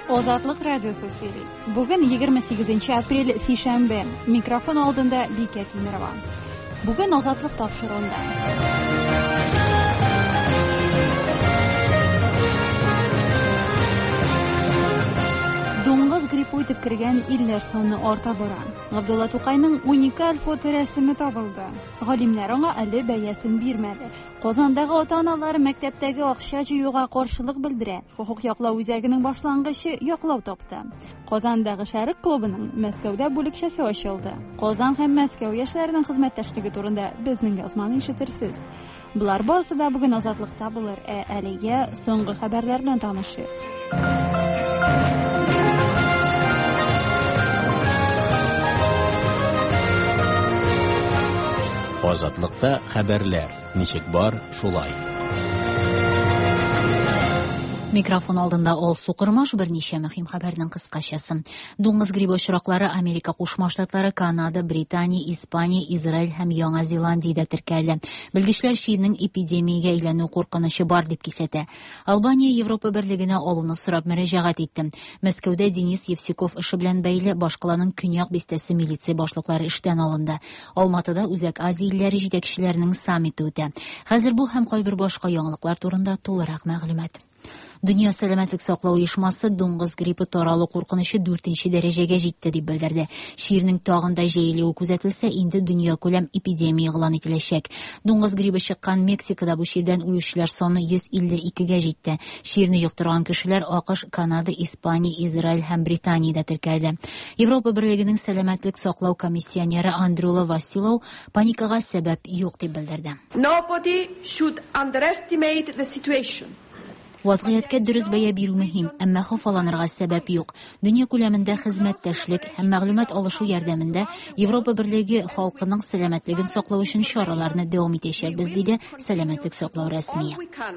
Ozatlık Radyosu seri. Bugün 28 aprel Sişembe. Mikrofon aldığında Biket Mirvan. Bugün Ozatlık tapşırığında. Доңгыз гриппы үтеп кергән илләр саны арта бара. Габдулла Тукайның уникаль фоторәсеме табылды. Галимнәр аңа әле бәясен бирмәде. Казандагы ата-аналар мәктәптәге акча җыюга каршылык белдерә. Хукук яклау үзәгенең башлангычы яклау тапты. Казандагы Шәрык клубының Мәскәүдә бүлекчәсе ачылды. Казан һәм Мәскәү яшьләренең хезмәттәшлеге турында безнең язманы ишетерсез. Булар барысы да бүген Азатлыкта булыр. Әлегә соңгы хәбәрләр белән танышыйк. Азатлыкта хәбәрләр. Ничек бар, шулай. Микрофон алдында Ол Сукырмаш берничә мөһим хәбәрнең кыскачасы. Дуңгыз грибы очраклары Америка Кушма Штатлары, Канада, Британия, Испания, Израиль һәм Яңа Зеландиядә теркәлде. Белгечләр шиенең эпидемиягә әйләнү куркынычы бар дип кисәтә. Албания Европа берлегенә алуны сорап мөрәҗәгать итте. Мәскәүдә Денис Евсиков эше белән бәйле башкаланың Көньяк бистәсе милиция башлыклары эштән алынды. Алматыда Үзәк Азия илләре җитәкчеләренең саммиты үтә. Хәзер бу һәм кайбер башка яңалыклар турында тулырак мәгълүмат. Дөнья сәламәтлек саклау оешмасы дуңгыз гриппы таралу куркынычы 4нче дәрәҗәгә җитте дип белдерде. Ширнең тагында җәелүе күзәтелсә, инде дөнья күләм эпидемия игълан ителәчәк. Дуңгыз гриппы чыккан Мексикада бу ширдән үлүчеләр саны 152гә җитте. Ширне йоктырган кешеләр АКШ, Канада, Испания, Израиль һәм Британиядә теркәлде. Европа берлегенең сәламәтлек саклау комиссионеры Андрюла Василов паникага сәбәп юк дип белдерде. Nobody should underestimate the situation. Вазгыятькә дөрес бәя бирү мөһим, әмма хафаланырга сәбәп юк. Дөнья күләмендә хезмәттәшлек һәм мәгълүмат алышу ярдәмендә Европа берлеге халкының сәламәтлеген саклау өчен чараларны дәвам итәчәкбез, диде сәламәтлек саклау рәсмие.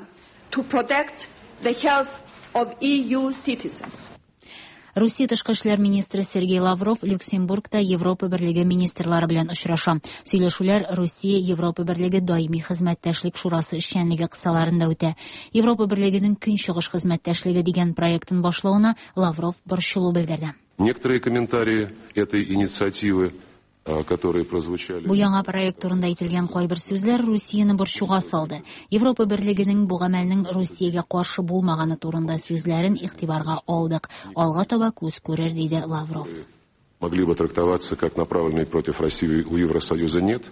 To protect the health of EU citizens. Русия тышкы эшләр министры Сергей Лавров Люксембургта Европа берлеге министрлары белән очраша. Сөйләшүләр Русия Европа берлеге даими хезмәттәшлек шурасы эшчәнлеге кысаларында үтә. Европа берлегенең Көнчыгыш хезмәттәшлеге дигән проектын башлауына Лавров борчылу белдерде. Некоторые комментарии этой инициативы, которые прозвучали. Бу яңа проект турында әйтелгән кайбер сүзләр Русияны борчуга салды. Европа берлегенең бу гамәлнең Русиягә каршы булмаганы турында сүзләрен игътибарга алдык. Алга таба күз күрер, диде Лавров. Могли бы трактоваться как направленные против России у Евросоюза нет.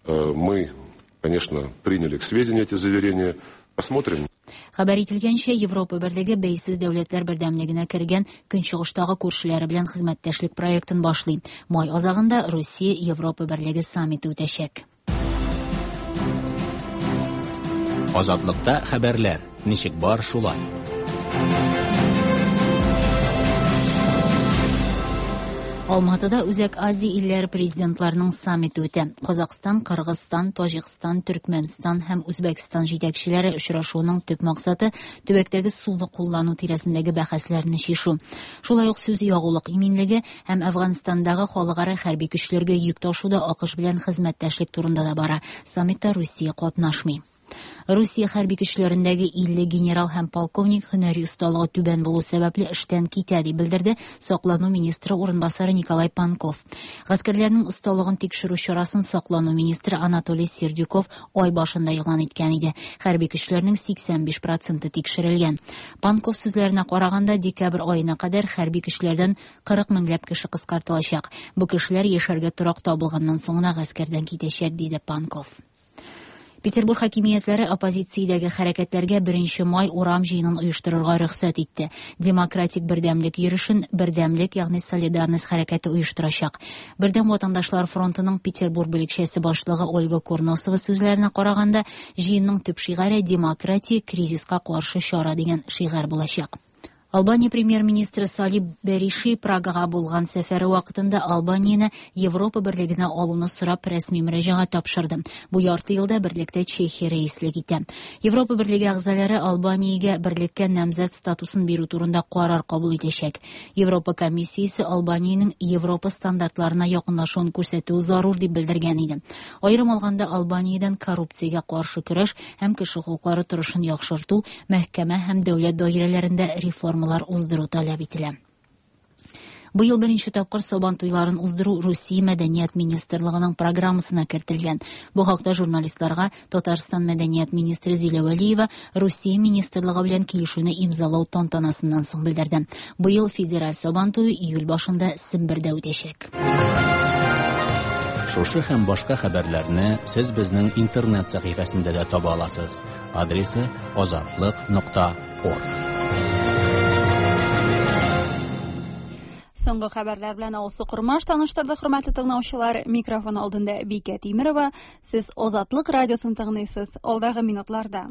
Мы, конечно, приняли к сведению эти заверения. Посмотрим. Хәбәр ителгәнчә, Европа берлеге бәйсез дәүләтләр бердәмлегенә кергән Көнчыгыштагы күршеләре белән хезмәттәшлек проектын башлый. Май азагында Русия Европа берлеге саммиты үтәчәк. Азатлыкта хәбәрләр. Ничек бар, шулай. Алматыда Үзәк Азия илләре президентларының саммиты үтә. Казакстан, Кыргызстан, Таҗикстан, Төркмәнстан һәм Үзбәкстан җитәкчеләре очрашуының төп максаты төбәктәге суны куллану тирәсендәге бәхәсләрне чишү. Шулай ук сүз ягулык иминлеге һәм Әфганстандагы халыкара хәрби көчләргә йөк ташуда АКШ белән хезмәттәшлек турында да бара. Саммитта Русия катнашмый. Русия хәрби көчләрендәге 50 генерал һәм полковник һөнәри осталыгы түбән булу сәбәпле эштән китә дип белдерде саклану министры урынбасары Николай Панков. Гаскәрләрнең осталыгын тикшерү чарасын саклану министры Анатолий Сердюков ай башында игълан иткән иде. Хәрби көчләрнең 85% тикшерелгән. Панков сүзләренә караганда, декабрь аена кадәр хәрби көчләрдән 40 меңләп кеше кыскартылачак. Бу кешеләр яшәргә торак табылганнан соң гына гаскәрдән китәчәк, диде Панков. Петербург хакимиятләре оппозициядәге хәрәкәтләргә 1 май урам җыенын оештырырга рөхсәт итте. Демократик бердәмлек йөрешен бердәмлек, ягъни солидарность хәрәкәте оештырачак. Бердәм ватандашлар фронтының Петербург бүлекчәсе башлыгы Ольга Курносова сүзләренә караганда, җыенның төп шигаре демократия кризиска каршы чара дигән шигар булачак. Албания премьер-министры Салиб Бериши Прагага булган сәфәре вакытында Албанияны Европа берлегенә алуны сорап рәсми мөрәҗәгать тапшырды. Бу ярты елда берлектә Чехия рәислек итә. Европа берлеге әгъзалары Албаниягә берлеккә намзәт статусын бирү турында карар кабул итәчәк. Европа комиссиясе Албаниянең Европа стандартларына якынлашуын күрсәтү зарур дип белдергән иде. Аерым алганда Албаниядән коррупциягә каршы көрәш һәм кеше хукуклары торышын яхшырту, мәхкәмә һәм дәүләт даирәләрендә реформа темалар уздыру таләп ителә. Быел беренче тапкыр Сабан туйларын уздыру Русия мәдәният министрлыгының программасына кертелгән. Бу хакта журналистларга Татарстан мәдәният министры Зилә Вәлиева Русия министрлыгы белән килешүне имзалау тантанасыннан соң белдерде. Быел федераль Сабан туе июль башында Сембердә үтәчәк. Шушы һәм башка хәбәрләрне сез безнең интернет сәхифәсендә дә таба аласыз. Адресы azatlıq.org. Соңгы хәбәрләр белән Алсу Курмаш таныштырды, хөрмәтле тыңлаучылар. Микрофон алдында Бикә Тимерова. Сез Азатлык радиосын тыңлыйсыз. Алдагы минутларда.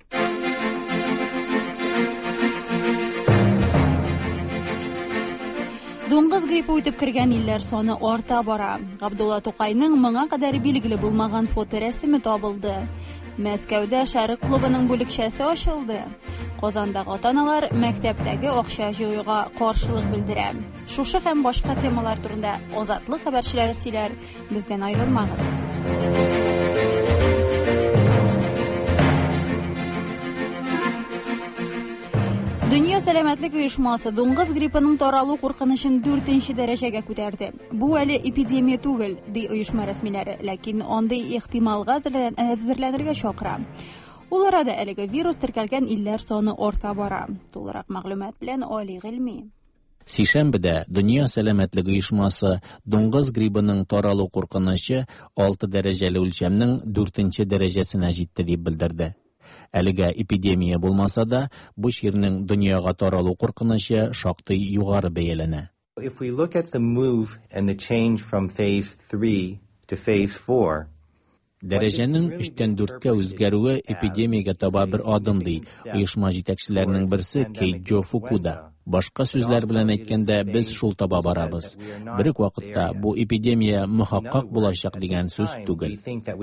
Дуңгыз гриппы үтеп кергән илләр саны арта бара. Габдулла Тукайның моңа кадәр билгеле булмаган фоторәсеме табылды. Мәскәүдә Шәрык клубының бүлекчәсе ачылды. Казандагы ата-аналар мәктәптәге акча җыюга каршылык белдерә. Шушы һәм башка темалар турында Азатлык хәбәрчеләре сөйләр. Бездән аерылмагыз. Дөнья сәламәтлек оешмасы дуңгыз гриппының таралу куркынычын 4нче дәрәҗәгә күтәрде. Бу әле эпидемия түгел, ди оешма рәсмиләре, ләкин андый ихтималга әзерләнергә чакыра. Ул арада әлеге вирус теркәлгән илләр саны арта бара. Тулырак мәгълүмат белән Али Гыйльми. Сишәмбедә Дөнья сәламәтлек оешмасы дуңгыз гриппының таралу куркынычы 6 дәрәҗәле үлчәмнең 4нче дәрәҗәсенә җитте дип белдерде. Әлегә эпидемия булмаса да, бу ширнең дөньяга таралу куркынычы шактый югары бәяләнә. If we look at the move and the change from phase 3 to phase 4, Дәрәҗәнең 3-тән 4-кә үзгәрүе эпидемиягә таба бер адым ди. Оешма җитәкчеләренең берсе Кейджо Фукуда. Башка сүзләр белән әйткәндә, без шул таба барабыз. Бер үк вакытта бу эпидемия мөхәккәк булачак дигән сүз түгел.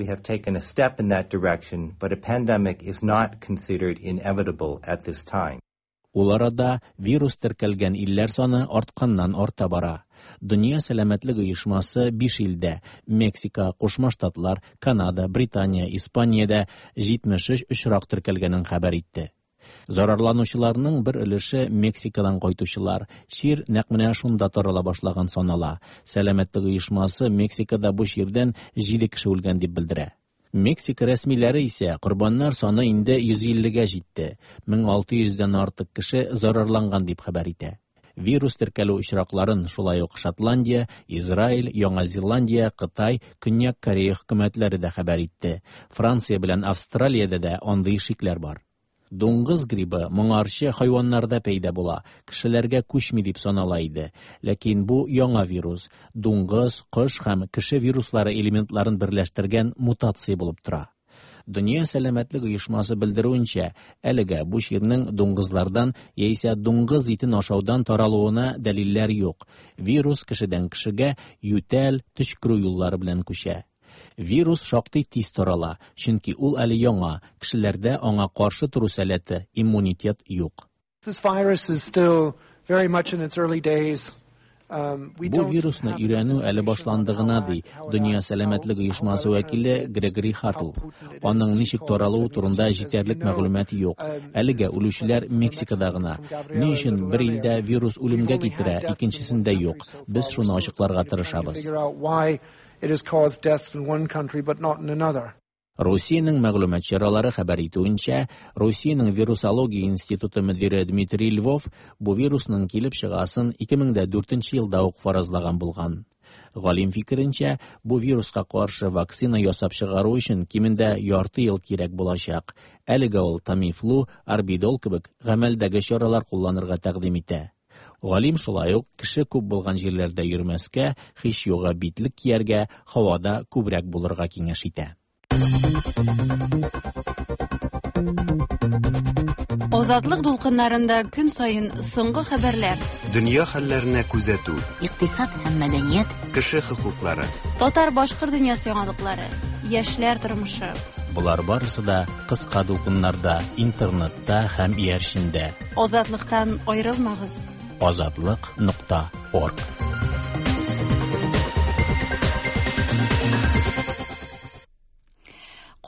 Ул арада вирус теркәлгән илләр саны артканнан арта бара. Дөнья сәламәтлек оешмасы 5 илдә — Мексика, Кушма Штатлар, Канада, Британия, Испаниядә 73 очрак теркәлгәнен хәбәр итте. Зарарланучыларның бер өлеше Мексикадан кайтучылар. Шир нәкъ менә шунда тарала башлаган санала. Сәламәтлек оешмасы Мексикада бу ширдән 7 кеше үлгән дип белдерә. Мексика рәсмиләре исә корбаннар саны инде 150-гә җитте. 1600-дән артык кеше зарарланган дип хәбәр итә. Вирус теркәлү очракларын шулай ук Шотландия, Израиль, Яңа Зеландия, Кытай, Көньяк Корея хөкүмәтләре дә хәбәр итте. Франция белән Австралиядә дә андый шикләр бар. Дуңгыз гриппы моңарчы хайваннарда пәйда була, кешеләргә күчми дип санала иде. Ләкин бу яңа вирус, дуңгыз, кош һәм кеше вируслары элементларын берләштергән мутация булып тора. Дөнья сәламәтлек оешмасы белдерүенчә, әлегә бу ширнең дуңгызлардан яисә дуңгыз итен ашаудан таралуына дәлилләр юк. Вирус кешедән кешегә ютәл, төшкерү юллары белән күчә. Вирус шактый тиз тарала, чөнки ул әле яңа, кешеләрдә аңа каршы туру сәләте, иммунитет юк. This virus is still very much in its early days. Бу вирусны өйрәнү әле башландыгына ди Дөнья сәламәтлек оешмасы вәкиле Грегори Хартл. Аның ничек таралуы турында җитәрлек мәгълүмат юк. Әлегә үлүчеләр Мексикада гына. Ни өчен бер илдә вирус үлемгә китерә, икенчесендә юк. Без шуны ачыкларга тырышабыз. Русиянең мәгълүмат чаралары хәбәр итүенчә, Русиянең вирусология институты мөдире Дмитрий Львов бу вирусның килеп чыгасын 2004 елда ук фаразлаган булган. Галим фикеренчә, бу вируска каршы вакцина ясап чыгару өчен кимендә ярты ел кирәк булачак. Әлегә ул Тамифлу, Арбидол кебек гамәлдәге чаралар кулланырга тәкъдим итә. Галим шулай ук кеше күп булган җирләрдә йөрмәскә, һич юга битлек кияргә, һавада күбрәк булырга киңәш итә. Азатлык дулкыннарында көн сайын соңгы хәбәрләр. Дөнья хәлләренә күзәтү. Икътисад һәм мәдәният. Кеше хокуклары. Татар-башкорт дөньясы яңалыклары. Яшьләр тормышы. Булар барысы да кыска дулкыннарда, интернетта һәм иярчендә. Азатлыктан аерылмагыз. Azatlıq.org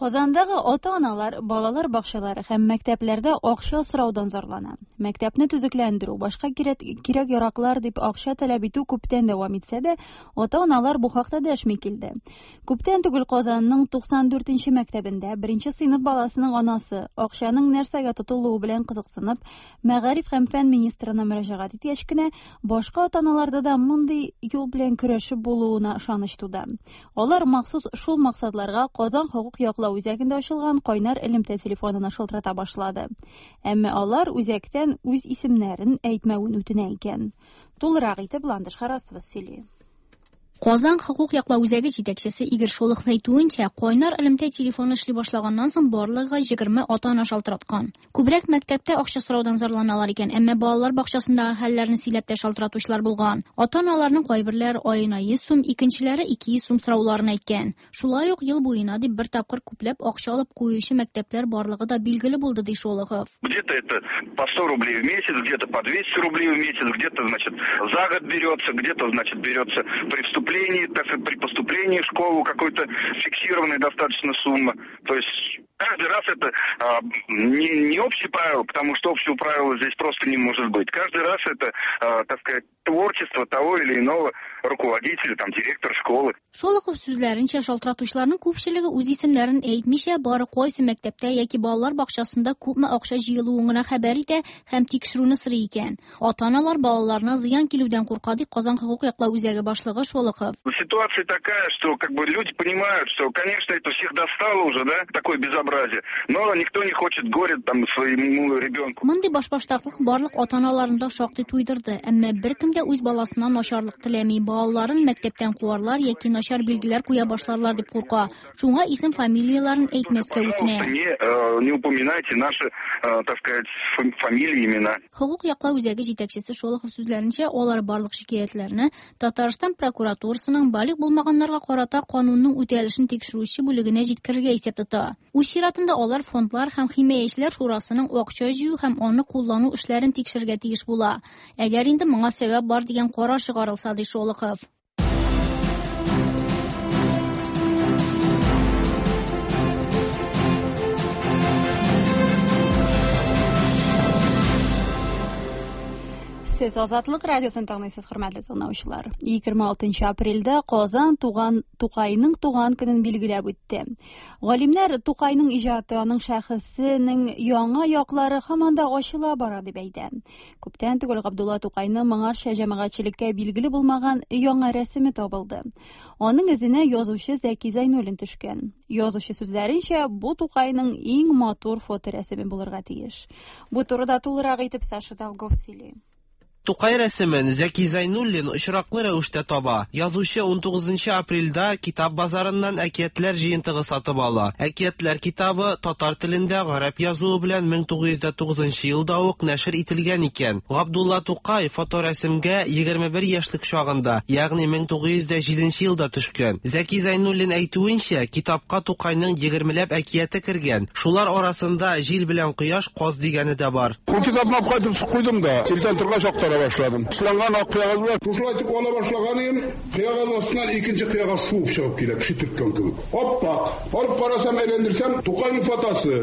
Qozondagi ota-onalar bolalar bog'chalari һәм мәктәпләрдә акча сораудан зарлана. Мәктәпне төзекләндерү, башка кирәк-яраклар дип акча таләп итү күптән дәвам итсә дә, ата-аналар бу хакта дәшми килде. Күптән түгел Казанның 94нче мәктәбендә 1нче сыйныф баласының анасы акчаның нәрсәгә тотылуы белән кызыксынып, Мәгариф һәм фән министрына мөрәҗәгать иткәч кенә, башка ата-аналарда да мондый юл белән көрәшеп булуына ышаныч туды. Алар махсус шул максатларга Казан хокук яклау үзәгендә ачылган кайнар элемтә телефонына шылтырата башлады. Әмма алар үзәктән үз исемнәрен әйтмәвен үтенә икән. Тулырак итеп Ландыш Харасова сөйли. Казан хокук яклау үзәге җитәкчесе Игорь Шолохов әйтүенчә, кайнар элемтә телефоны эшли башлаганнан соң барлыгы 20 ата-ана шалтыраткан. Күбрәк мәктәптә акча сораудан зарланалар икән, әмма балалар бакчасындагы хәлләрне сөйләп тә шалтыратучылар булган. Ата-аналарның кайберләре аена 100 сум, икенчеләре 200 сум сорауларын әйткән. Шулай ук ел буена дип бер тапкыр күпләп акча алып куючы мәктәпләр барлыгы да билгеле булды, ди Шолохов. Где-то это по 100 рублей в месяц, где-то по 200 рублей в месяц, где-то, значит, за год берется, где-то, значит, берется при вступлении, так сказать, при поступлении в школу какой-то фиксированной достаточно суммы. То есть каждый раз это не общее правило, потому что общего правила здесь просто не может быть. Каждый раз это, так сказать, творчество того или иного руководителя, там, директора школы. Шолохов сүзләренчә, шалтыратучыларның күпчелеге үз исемнәрен әйтмичә, бары кайсы мәктәптә яки балалар бакчасында күпме акча җыелуын гына хәбәр итә һәм тикшерүне сорый икән. Ата-аналар балаларына зыян килүдән курка, дип Казан хокук яклау үзәге башлыгы Шолохов. Ситуация такая, что как бы люди понимают, что, конечно, это всех достало уже, да, такое безобразие, но никто не хочет горя там своему ребенку. Мондый башбаштаклык барлык ата-аналарында шактый туйдырды, әмма беркем дә үз баласына начарлык теләми, балаларын мәктәптән куарлар яки начар билгеләр куя башларлар дип курка. Шуңа исем фамилияларын әйтмәскә үтенә. Не упоминайте наши, так сказать, фамилии, имена. Хокук яклау үзәге җитәкчесе Шолохов сүзләренчә, алар барлык шикаятьләрне Татарстан прокуратурасының балык булмаганнарга карата канунның үтәлешен тикшерүче бүлегенә җиткерергә исәп тота. Үз чиратында алар фондлар һәм химаячеләр шурасының акча җыю һәм аны куллану эшләрен тикшергә тиеш була. Әгәр инде моңа сәбәп бар дигән карар чыгарылса, ди Шолохов. Сез Азатлык радиосын тыңлыйсыз, хөрмәтле тыңлаучылар. 26 апрельдә Казан Тукайның туган көнен билгеләп үтте. Галимнәр Тукайның иҗаты, аның шәхесенең яңа яклары һаман да ачыла бара дип әйтә. Күптән түгел Габдулла Тукайның моңарча җәмәгатьчелеккә билгеле булмаган яңа рәсеме табылды. Аның изенә язучы Зәки Зәйнуллин төшкән. Язучы сүзләренчә, бу Тукайның иң матур фоторәсеме булырга тиеш. Бу турыда тулырак итеп Саша Долгов сөйли. Тукай рәсемен Зәки Зәйнуллин очраклы рәвештә таба. Язучы 19 апрельдә китап базарыннан әкиятләр җыентыгы сатып ала. Әкиятләр китабы татар телендә гарәп язуы белән 1909 елда ук нәшер ителгән икән. Габдулла Тукай фоторәсемгә 21 яшьлек чагында, ягъни 1907 елда төшкән. Зәки Зәйнуллин әйтүенчә, китапка Тукайның 20ләп әкияте кергән. Шулар арасында Җил белән кояш, Каз дигәне дә бар. Бу китапны кайтып куйдым да, телдән торган чактара башладым. Сыланган ак кыягыз белән тушлайтып ала башлаганым, кыягыз астыннан икенче кыяга шуып чыгып килә, кеше төрткән кебек. Оппа, барып карасам, әйләндерсәм, Тукайның фотосы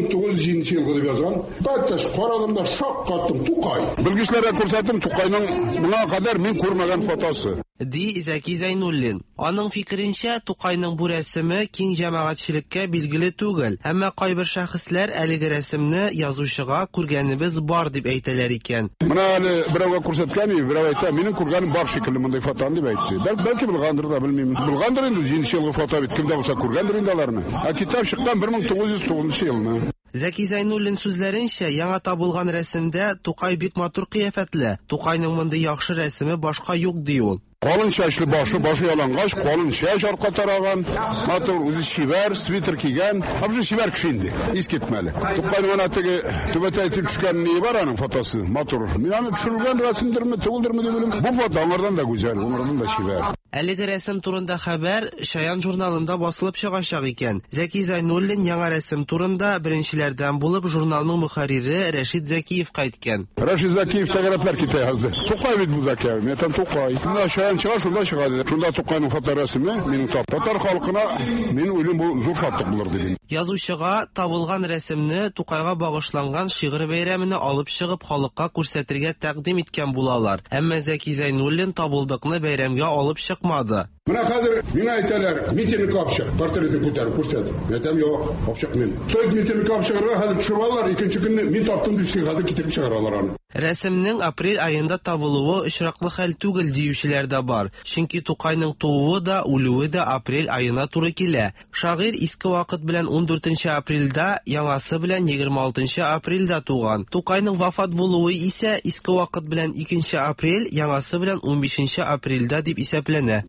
1907 елда дип язган. Бәттәш карадым да шок каттым, Тукай. Белгечләргә күрсәттем, Тукайның моңа кадәр мин күрмәгән фотосы. Ди Зәки Зәйнуллин. Аның фикеренчә, Тукайның бу рәсеме киң җәмәгатьчелеккә билгеле түгел, әмма кайбер шәхесләр әлеге рәсемне язучыга күргәнебез бар дип әйтәләр икән. Менә әле берәүгә күрсәткән, берәү әйтә, минем күргәнем бар шикелле мондай фотоны дип әйтте. Бәлки булгандыр да, белмим. Булгандыр инде 7 елгы фото бит, кемдә булса күргәндер инде аларны. Китап чыккан 1909 елны. Зәки Зәйнуллин сүзләренчә, яңа табылган рәсемдә Тукай бик матур кыяфәтле. Тукайның мондый яхшы рәсеме башка юк ди ул. Калын чәчле башы ялангач, калын чәч арка тараган, матур үзе шивәр, свитер кигән, абжы шивәр кеше инде, искитмәле. Тукайның ана теге түбәтә итеп төшкән ни бар аның фотосы, матур. Мин аны төшерелгән рәсемдерме, түгелдерме дип белмим. Бу фото аңардан да гүзәл, аңардан да шивәр. Әлеге рәсем турында хәбәр Шаян журналында басылып чыгачак икән. Зәки Зайнуллин яңа рәсем турында беренчеләрдән булып журналның мөхәррире Рәшит Зәкиевка әйткән. Рәшит Зәкиев тәгәрәпләр китә язды. Тукай бит бу Зәкиев, мен Тукай. Менә Шаян чыга, шунда чыга. Шунда Тукайның фоторәсеме минем татар халкына мин уйлыйм бу зур шатлык булыр дидем. Язучыга табылган рәсемне Тукайга багышланган шигырь бәйрәменә алып чыгып халыкка күрсәтергә тәкъдим иткән булалар. Әмма Зәки Зайнуллин табылдыкны бәйрәмгә алып чыкмады. Менә хәзер миңа әйтәләр, митинг капчык, портретын күтәреп күрсәт. Әйтәм, юк, капчык мин. Союз митинг капчыгырга хәзер төшерәләр, икенче көнне мин таптым дип хәзер китеп чыгаралар аны. Рәсемнең апрель айында табылуы очраклы хәл түгел диючеләр дә бар. Чөнки Тукайның тууы да, үлүе дә апрель айына туры килә. Шагыйрь иске вакыт белән 14 апрельдә, яңасы белән 26 апрельдә туган. Тукайның вафат булуы исә иске вакыт белән 2 апрель, яңасы белән 15 апрельдә дип исәпләнә.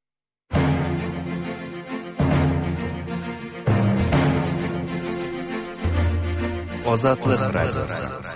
Азатлык радиосы.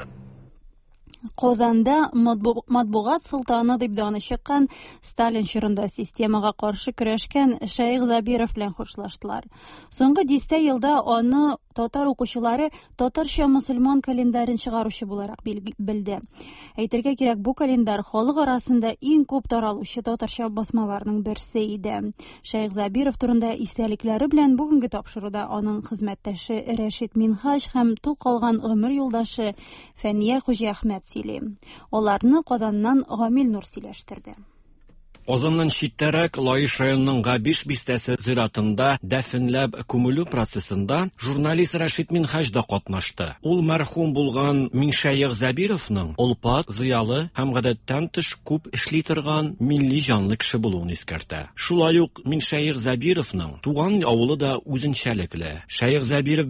Казанда матбугат султаны дип даны чыккан Сталин чорында системага каршы көрәшкән Шәйх Забиров белән хушлаштылар. Соңгы 10 елда аны татар укучылары татарча мөселман календарен чыгаручы буларак белде. Әйтергә кирәк, бу календар халык арасында иң күп таралучы татарча басмаларның берсе иде. Шәйх Забиров турында истәлекләре белән бүгенге тапшыруда аның хезмәттәше Рәшит Минһаҗ һәм тул калган гомер юлдашы Фәния Хуҗа-Әхмәт сөйли. Аларны Казаннан Гамил Нур сөйләштерде. Озыннан читтәрәк Лаиш районының Габиш бистәсе зиратында дәфенләп күмелү процессында журналист Рәшит Минһаҗ да катнашты. Ул мәрхүм булган Миншәйх Забировның олпат, зыялы һәм гадәттән тыш күп эшли торган милли җанлы кеше булуын искәртә. Шулай ук Миншәйх Забировның туган авылы да үзенчәлекле. Шәйх Забиров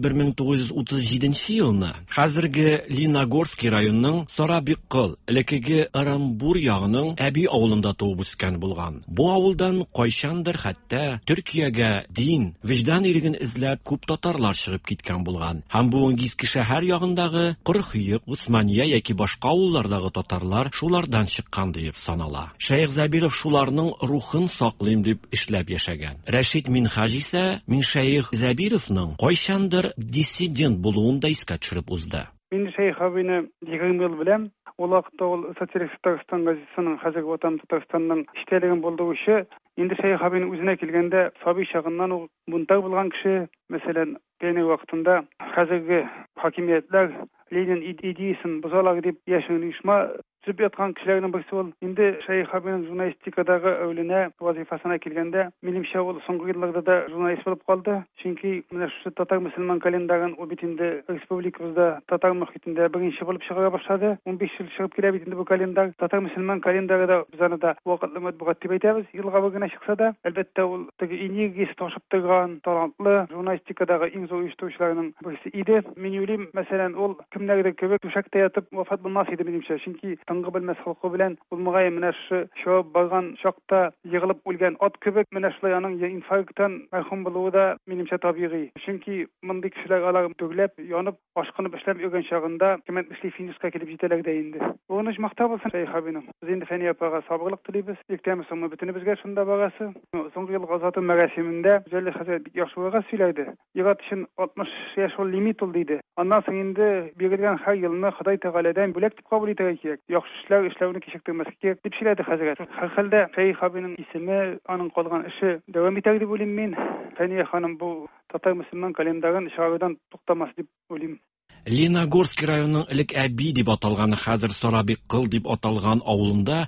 1937 елны хәзерге Лениногорский районының Сарабиккыл, элекеге Оромбур ягының Әби авылында туып үскән. Бу авылдан кайчандыр хәтта Төркиягә дин, виждан иреген эзләп күп татарлар чыгып киткән булган. Һәм бу Гизки шәһәр ягындагы Кырхыек, Усмания яки башка авыллардагы татарлар шулардан чыккан дип санала. Шәйх Забиров шуларның рухын саклыйм дип эшләп яшәгән. Рәшит Минһаҗ исә Миншәйх Забировның кайчандыр диссидент булуын да искә төшереп узды. Мин Шәйх абыйны 20 ел беләм. Ул вакытта ул Социалистик Татарстан газетасының хәзерге ватан Татарстанның иштәлеген булдыручы. Инде Шәйх абыйның үзенә килгәндә, сабый чагыннан ул бунтар булган кеше, мәсәлән, Ленин вакытында хәзерге хакимиятләр Ленин идеясын бозалар дип яшәгән оешма төзеп яткан кешеләрнең берсе ул. Инде Шәйх абыйның журналистикадагы әүленә вазифасына килгәндә, минемчә ул соңгы елларда да журналист булып калды. Чөнки менә шушы татар мөселман календарын ул бит инде республикабызда татар мөхитендә беренче булып чыгара башлады. 15 ел чыгып килә бит инде бу календар. Татар мөселман календары да без аны да вакытлы матбугат дип әйтәбез. Елга бер генә чыкса да, әлбәттә ул теге энергиясе ташып торган, талантлы журналистикадагы иң зур оештыручыларның берсе иде. Мин уйлыйм, мәсәлән, ул кемнәрдер кебек түшәктә ятып вафат булмас иде минемчә. Чөнки тыңгы белмәс халкы белән ул мөгаен менә шушы барган чакта егылып үлгән ат кебек менә шулай аның инфаркттан мәрхүм булуы да минемчә табигый. Чөнки мондый кешеләр алар төгләп, янып, ашкынып эшләп йөргән чагында кемәт эшли финишка килеп җитәләр дә инде. Буны мактап булсын Шәйх абыйның. Без инде Фәния апага сабырлык телибез. Иртәме соңмы бөтенебезгә шунда багасы. Соңгы ел газаты мәрәсимендә Җәлил хәзрәт бик яхшы вакыйга сөйләде. Егат өчен 60 яшь ул лимит ул диде. Аннан соң инде бирелгән һәр елны Ходай Тәгаләдән бүләк дип кабул итәргә кирәк. Яхшы эшләүне кичектермәскә кирәк дип сөйләде хәзрәт. Һәр хәлдә Шәйх абыйның исеме, аның калган эше дәвам итәр дип уйлыйм мин. Фәния ханым бу татар мөселман календарын чыгарудан туктамас дип уйлыйм. Лениногорский районының элек Әби дип аталган, хәзер Сарабиккыл дип аталган авылында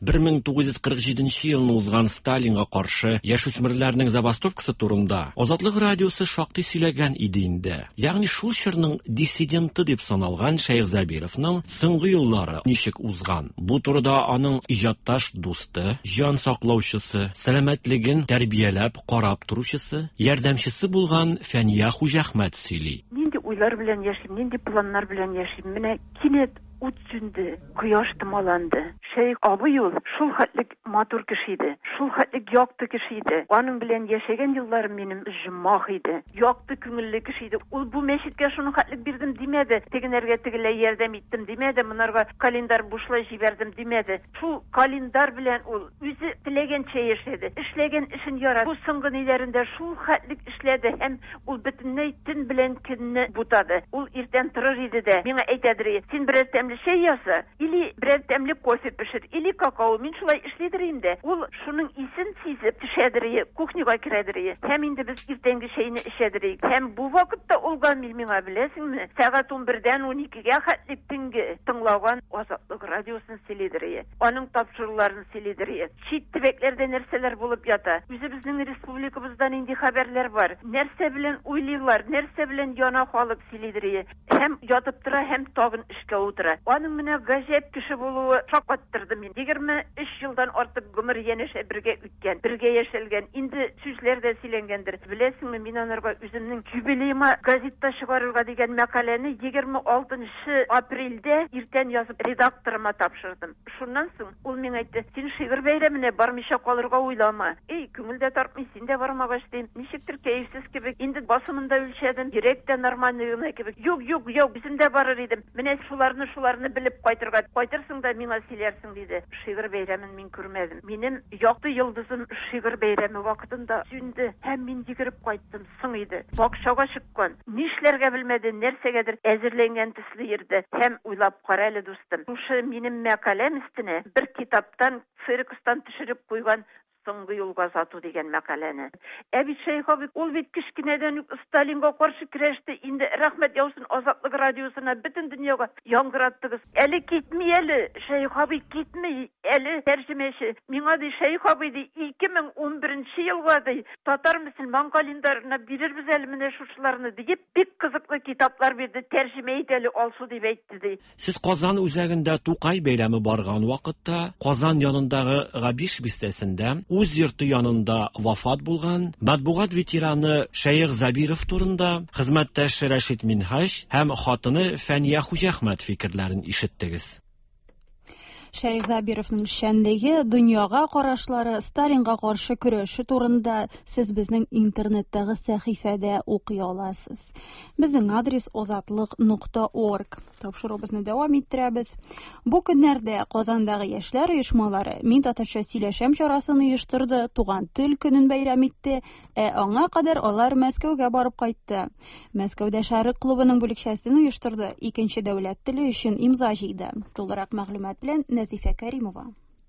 1947 елны узган Сталинга каршы яшүсмерләрнең забастовкасы турында Азатлык радиосы шактый сөйләгән иде инде. Ягъни шул чорның диссиденты дип саналган Шәйх Забировның соңгы еллары ничек узган. Бу турыда аның иҗатташ дусты, җан саклаучысы, сәламәтлеген тәрбияләп карап торучысы, ярдәмчесе булган Фәния Хуҗа-Әхмәт сөйли. Уйлар белән яшим, нинди планнар белән яшим. Менә кинәт ут сүнде, кояш томаланды. Шейх абый ул шул хәтлек матур кеше иде. Шул хәтлек якты кеше иде. Аның белән яшәгән елларым минем җымах иде. Якты күңелле кеше иде. Ул бу мәчеткә шуның хәтлек бирдем димәде. Тегенәргә тегеләй ярдәм иттем димәде. Монарга календар бушлай җибәрдем димәде. Шул календар белән ул үзе теләгәнчә яшәде. Эшләгән эшен ярат. Бу соңгы ниләрендә шул хәтлек эшләде һәм ул бөтенләй төн белән көнне бутады. Ул иртән торыр иде дә миңа әйтәдер: "Син берәр тәмле чәй яса, или берәр тәмле кофе пешер, или какао." Мин шулай эшлидер инде. Ул шуның исен сизеп төшәдер, кухняга керәдер. Һәм инде без иртәнге чәйне эчәдер. Һәм бу вакытта ул гамил миңа беләсеңме? Сәгать 11-дән 12-гә хәтлек төнге тыңлаган Азатлык радиосын сөйлидер. Аның тапшыруларын сөйлидер. Чит төбәкләрдә нәрсәләр булып ята? Үзебезнең республикабыздан инде хәбәрләр бар. Нәрсә белән уйлыйлар, нәрсә белән яна халык сөйлидер. Һәм ятып тора, һәм тагын эшкә утыра. Аның менә гаҗәп кеше булуы шаккаттырды мин. 23 елдан артык гомер янәшә бергә үткән, бергә яшәлгән. Инде сүзләрдә сөйләнгәндер. Беләсеңме, мин анарга үземнең юбилеема газетта чыгарырга дигән мәкаләне 26 апрельдә иртән язып редакторыма тапшырдым. Шуннан соң ул миңа әйтте: "Син шигырь бәйрәменә бармыйча калырга уйлама. Күңелдә тартмый, син дә бармагач дим. Ничектер кәефсез кебек. Инде басымында үлчәдем, йөрәктә нормальный гына кебек. Юк, бездә барыр идем. Менә шуларны белеп кайтырга. Кайтырсың да миңа сөйләрсең", диде. Шигырь бәйрәмен мин күрмәдем. Минем якты йолдызым шигырь бәйрәме вакытында сүнде һәм мин йөгереп кайттым. Соң иде. Бакчага чыккан. Нишләргә белмәде, нәрсәгәдер әзерләнгән төсле йөрде. Һәм уйлап кара әле, дустым. Шушы минем мәкаләм өстенә бер китаптан циркстан төшереп куйган "Соңгы юлга сату" дигән мәкаләне. Әбит Шәйх абый ул бит кичкенәдән үк Сталинга каршы көрәште. Инде рәхмәт яусын Азатлык радиосына, бөтен дөньяга яңгыраттыгыз. Әле китми әле, Шәйх абый китми. Әле тәрҗемәче миңа ди: "Шәйх абый ди 2011 елга ди татар-мөселман календарына бирербез әле менә шушыларны" дип бик кызыклы китаплар бирде. Тәрҗемә ит әле алсу дип әйтте ди. Сез Казан үзәгендә Тукай бәйрәме барган вакытта Казан янындагы Габиш бистәсендә үз йорты янында вафат булган матбугат ветераны Шәйх Забиров турында хезмәттәш Рәшит Минһаҗ һәм хатыны Фәния Хуҗахмәт фикерләрен ишеттегез. Шәйх Забировның шәнлеге, дөньяга карашлары, Сталинга каршы көрәше турында сез безнең интернеттагы сәхифәдә укый аласыз. Безнең адрес ozatlik.org. Тапшыруыбызны дәвам иттерәбез. Бу көннәрдә Казандагы яшьләр оешмалары Мин татарча сөйләшәм чарасын оештырды, туган тел көнен бәйрәм итте, аңа кадәр алар Мәскәүгә барып кайтты. Мәскәүдә Шәрык клубының бүлекчәсен оештырды, икенче дәүләт теле өчен имза җыйды. Тулырак мәгълүмат белән Нәзифә Кәримова.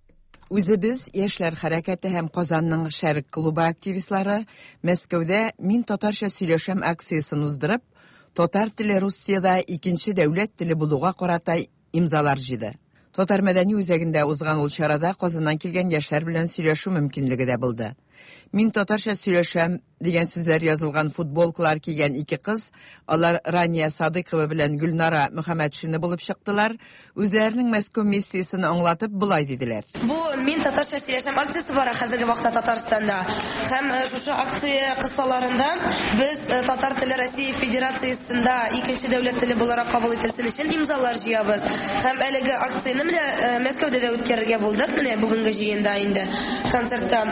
Үзебез яшьләр хәрәкәте һәм Казанның Шәрык клубы активистлары Мәскәүдә Мин татарча сөйләшәм акциясын уздырып, татар теле Русиядә икенче дәүләт теле булуга карата имзалар җыйды. Татар мәдәни үзәгендә узган ул чарада Казаннан килгән яшьләр белән сөйләшү мөмкинлеге дә булды. Мин татарча сөйләшәм дигән сүзләр язылган футболкалар кигән ике кыз, алар Рания Садыкова белән Гөлнара Мөхәммәтшина булып чыктылар, үзләренең Мәскәү миссиясын аңлатып булай диделәр. Бу Мин татарча сөйләшәм акциясе бара хәзерге вакытта Татарстанда. Һәм шушы акция кысаларында без Татар теле Россия Федерациясында икенче дәүләт теле буларак кабул ителсен өчен имзалар җыябыз. Һәм әлеге акцияны менә Мәскәүдә дә үткәрергә булдык, менә бүгенге җыенда инде концертта.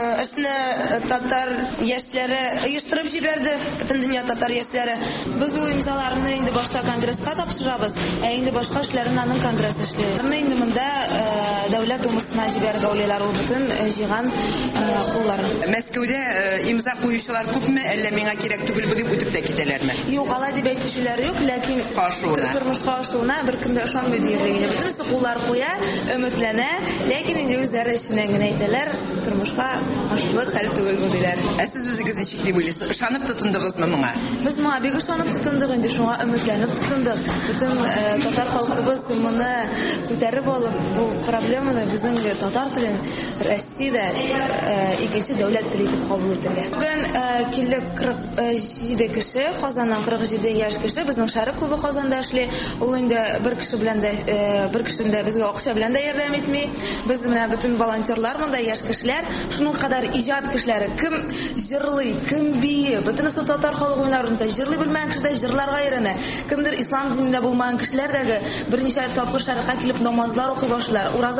Татар яшьләре оештырып җибәрде, бөтен дөнья татар яшьләре. Без ул имзаларны инде башта конгресска тапшырабыз, инде башка эшләрне аның конгресс эшли. Инде монда дәүләт думасына җибәрергә уйлыйлар ул бөтен җыйган кулларны. Мәскәүдә имза куючылар күпме, әллә миңа кирәк түгел бу дип үтеп тә китәләрме? Юк, алай дип әйтүчеләр юк, ләкин тормышка ашуына беркем дә ышанмый диярлек. Бөтенесе куллар куя, өметләнә, ләкин инде үзләре эшеннән генә әйтәләр, тормышка ашырлык хәл түгел бу диләр. Сез үзегез ничек дип уйлыйсыз? Ышанып тотындыгызмы моңа? Без моңа бик ышанып тотындык, инде шуңа өметләнеп тотындык. Бөтен татар халкыбыз моны күтәреп алып, бу проблеманы безнең татар телен Россиядә икенче дәүләт теле итеп кабул итәргә. Бүген килде 47 кеше, Казаннан 47 яшь кеше, безнең Шәрык клубы Казанда эшли. Ул инде бер кеше белән дә бер кешендә безгә акча белән дә ярдәм итми. Без менә бөтен волонтерлар монда яшь кешеләр, шуның кадәр иҗат кешеләре, кем җырлый, кем бии, бөтенесе татар халык уйнарында җырлый белмәгән кеше дә җырларга өйрәнә. Кемдер ислам динендә булмаган кешеләр дә берничә тапкыр шәрикә килеп намазлар укый башлар, ураза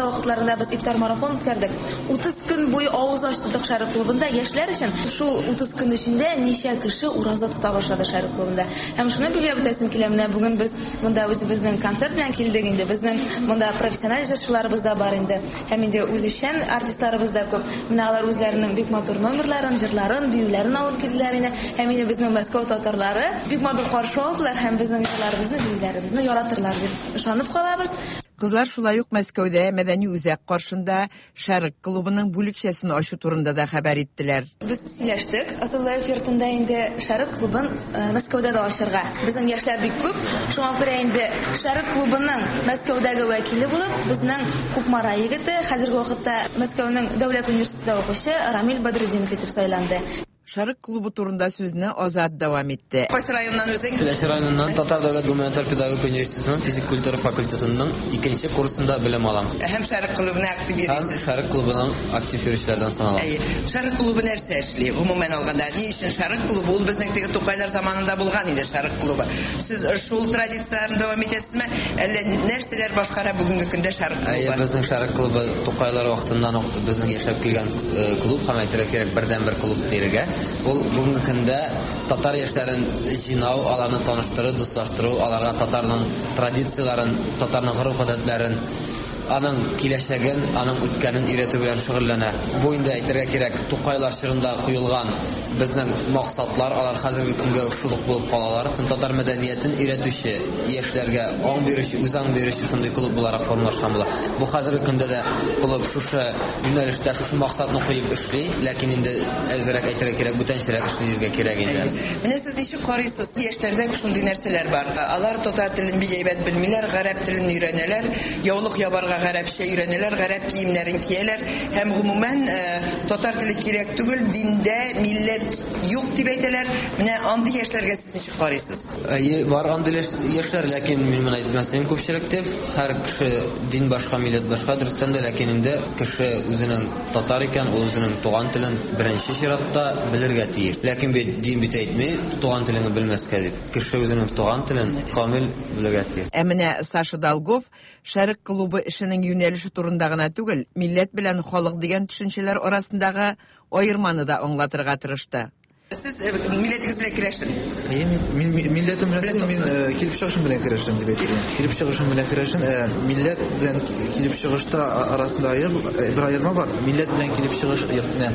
Ифтар вакытларында без ифтар марафон үткәрдек. 30 көн буе авыз ачтык Шәрык клубында яшьләр өчен. Шул 30 көн эчендә ничә кеше ураза тота башлады Шәрык клубында. Һәм шуны билгеләп үтәсем килә. Менә бүген без монда үзебезнең концерт белән килдек инде. Безнең монда профессиональ җырчыларыбыз да бар инде. Һәм инде үзешчән артистларыбыз да күп. Менә алар үзләренең бик матур номерларын, җырларын, биюләрен алып килделәр инде. Һәм инде безнең Мәскәү татарлары бик матур каршы алдылар һәм безнең җырларыбызны, биюләребезне яратырлар дип ышанып калабыз. Кызлар шулай ук Мәскәүдә мәдәни үзәк каршында Шәрык клубының бүлекчәсен ачу турында да хәбәр иттеләр. Без сөйләштек. Асыллы эфиртында инде Шәрык клубын Мәскәүдә дә ачырга. Безнең яшьләр бик күп. Шуңа күрә инде Шәрык клубының Мәскәүдәге вәкиле булып, безнең Кукмара егете хәзерге вакытта Мәскәүнең Дәүләт университетында укучы Рамил Бадридинов итеп сайланды. Шәрык клубы турында сүзне Азат дәвам итте. Кайсы районнан үзең? Теләче районыннан Татар дәүләт гуманитар педагогика университетының физик культура факультетының 2нче курсында белем алам. Һәм Шәрык клубына актив йөрисез? Шәрык клубының актив йөрүчеләрдән санала. Шәрык клубы нәрсә эшли? Гомумән алганда, ни өчен Шәрык клубы? Ул безнең теге Тукайлар заманында булган иде Шәрык клубы. Сез шул традицияләрне дәвам итәсезме? Әллә нәрсәләр башкара бүгенге көндә Шәрык клубы? Безнең Шәрык клубы Тукайлар вакытыннан безнең яшәп килгән клуб, һәм әйтергә кирәк бердән-бер клуб дирегә. Ул бүгенге көндә татар яшьләрен җинау, аларны таныштыру, дуслаштыру, аларга татарның традицияларын, татарның гореф-гадәтләрен, аның киләчәген, аның үткәнен өйрәтү белән шөгыльләнә. Бу инде әйтергә кирәк, Тукайлар чорында куелган безнең максатлар, алар хәзерге көнгә шулык булып калалар. Татар мәдәниятен өйрәтүче, яшьләргә аң бирүче, үз аң бирүче шундый клуб буларак формалашкан була. Бу хәзерге көндә дә клуб шушы юнәлештә шушы максатны куеп эшли, ләкин инде әзрәк әйтергә кирәк, бүтәнчәрәк эшләргә кирәк инде. Менә сез ничек карыйсыз? Яшьләрдә шундый нәрсәләр бар. Алар татар телен бик әйбәт белмиләр, гарәп телен өйрәнәләр, яулык ябарга гарәпчә өйрәнәләр, гарәп киемнәрен кияләр, һәм гомумән татар теле кирәк түгел, диндә милләт юк дип әйтәләр. Менә андый яшьләргә сез ничек карыйсыз? Бар андый яшьләр, ләкин мин моны әйтмәсәм күпчелек дип, һәр кеше дин башка, милләт башка, дөрестән дә, ләкин инде кеше үзенең татар икән, ул үзенең туган телен беренче чиратта белергә тиеш. Ләкин бит дин бит әйтми, туган телене белмәскә дип. Кеше үзенең туган телен камил белергә тиеш. Менә Саша Долгов Шәрык клубы эшенең юнәлеше турында гына түгел, милләт белән халык дигән төшенчәләр арасындагы аерманы да аңлатырга тырышты. Сез милләтегез белән көрәшен. Мин милләтем белән килеп чыгышым белән көрәшен дип әйтәм. Килеп чыгышым белән көрәшен, милләт белән килеп чыгышта арасында бер аерма бар. Милләт белән килеп чыгыш,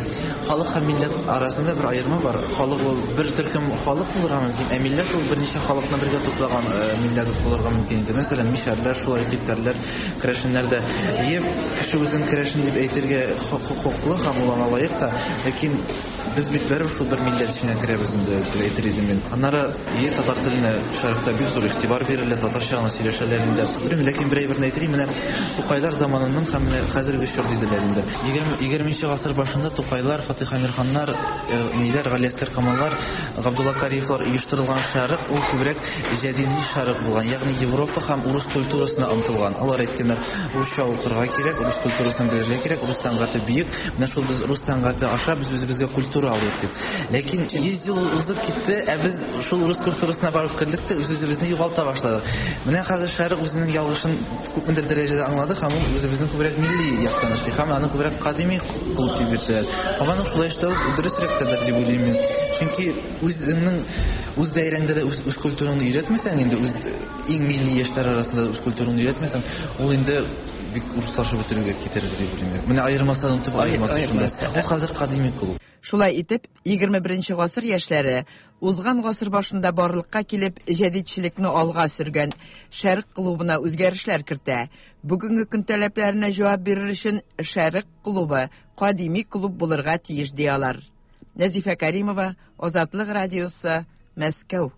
халык һәм милләт арасында бер аерма бар. Халык ул бер төркем халык булырга мөмкин, ә милләт ул берничә халыкны бергә туплаган милләт булырга мөмкин инде. Мәсәлән, мишәрләр, шулай типтәрләр, көрәшеннәрдә кеше үзен көрәшен дип әйтергә хокуклы һәм ул лаек та, ләкин без бит бер шул бер милләт içine керәбез инде, әйтер идем мин. Аннары татар теленә Шәрыкта бик зур игътибар бирелә, татарча гына сөйләшәләр инде. Ләкин берәйберне әйтим, менә Тукайлар заманының һәм хәзерге чор диделәр инде. 20нче гасыр башында Тукайлар, Фатих Амирханнар, ниләр, Галиәскәр Камаллар, Габдулла Кариевлар оештырылган Шәрык, ул күбрәк җәдиди Шәрык булган, ягъни Европа һәм урыс культурасына омтылган. Алар әйткәннәр, русча укырга кирәк, урыс культурасын белергә кирәк, урыс сәнгате бик, менә шул без урыс сәнгате аша без үзебезгә культура алыйк дип. Ләкин 100 ел узып китте, ә без шул урыс культурасына барып килдек тә үзебезне югалта башладык. Менә хәзер Шәрык үзенең ялгышын күпмедер дәрәҗәдә аңлады һәм ул үзебезнең күбрәк милли яктан эшли, һәм аны күбрәк кадими клуб дип йөртә. Һәм шулай эштә дөресрәктәдер дип уйлыйм мин. Чөнки үзенең үз даирәңдә дә үз культураңны өйрәтмәсәң, инде үз иң милли яшьләр арасында үз культураңны өйрәтмәсәң, ул инде бик урыслашып бетерергә китер дип уйлыйм. Менә аермасын тип аермасы шунда. Ул хәзер кадими клуб. Шулай итеп, 21нче гасыр яшьләре узган гасыр башында барлыкка килеп, җәдидчелекне алга сөргән Шәрык клубына үзгәрешләр кертә. Бүгенге көн таләпләренә җавап бирер өчен Шәрык клубы кадими клуб булырга тиеш ди алар. Назифа Каримова, Азатлык радиосы, Мәскәү.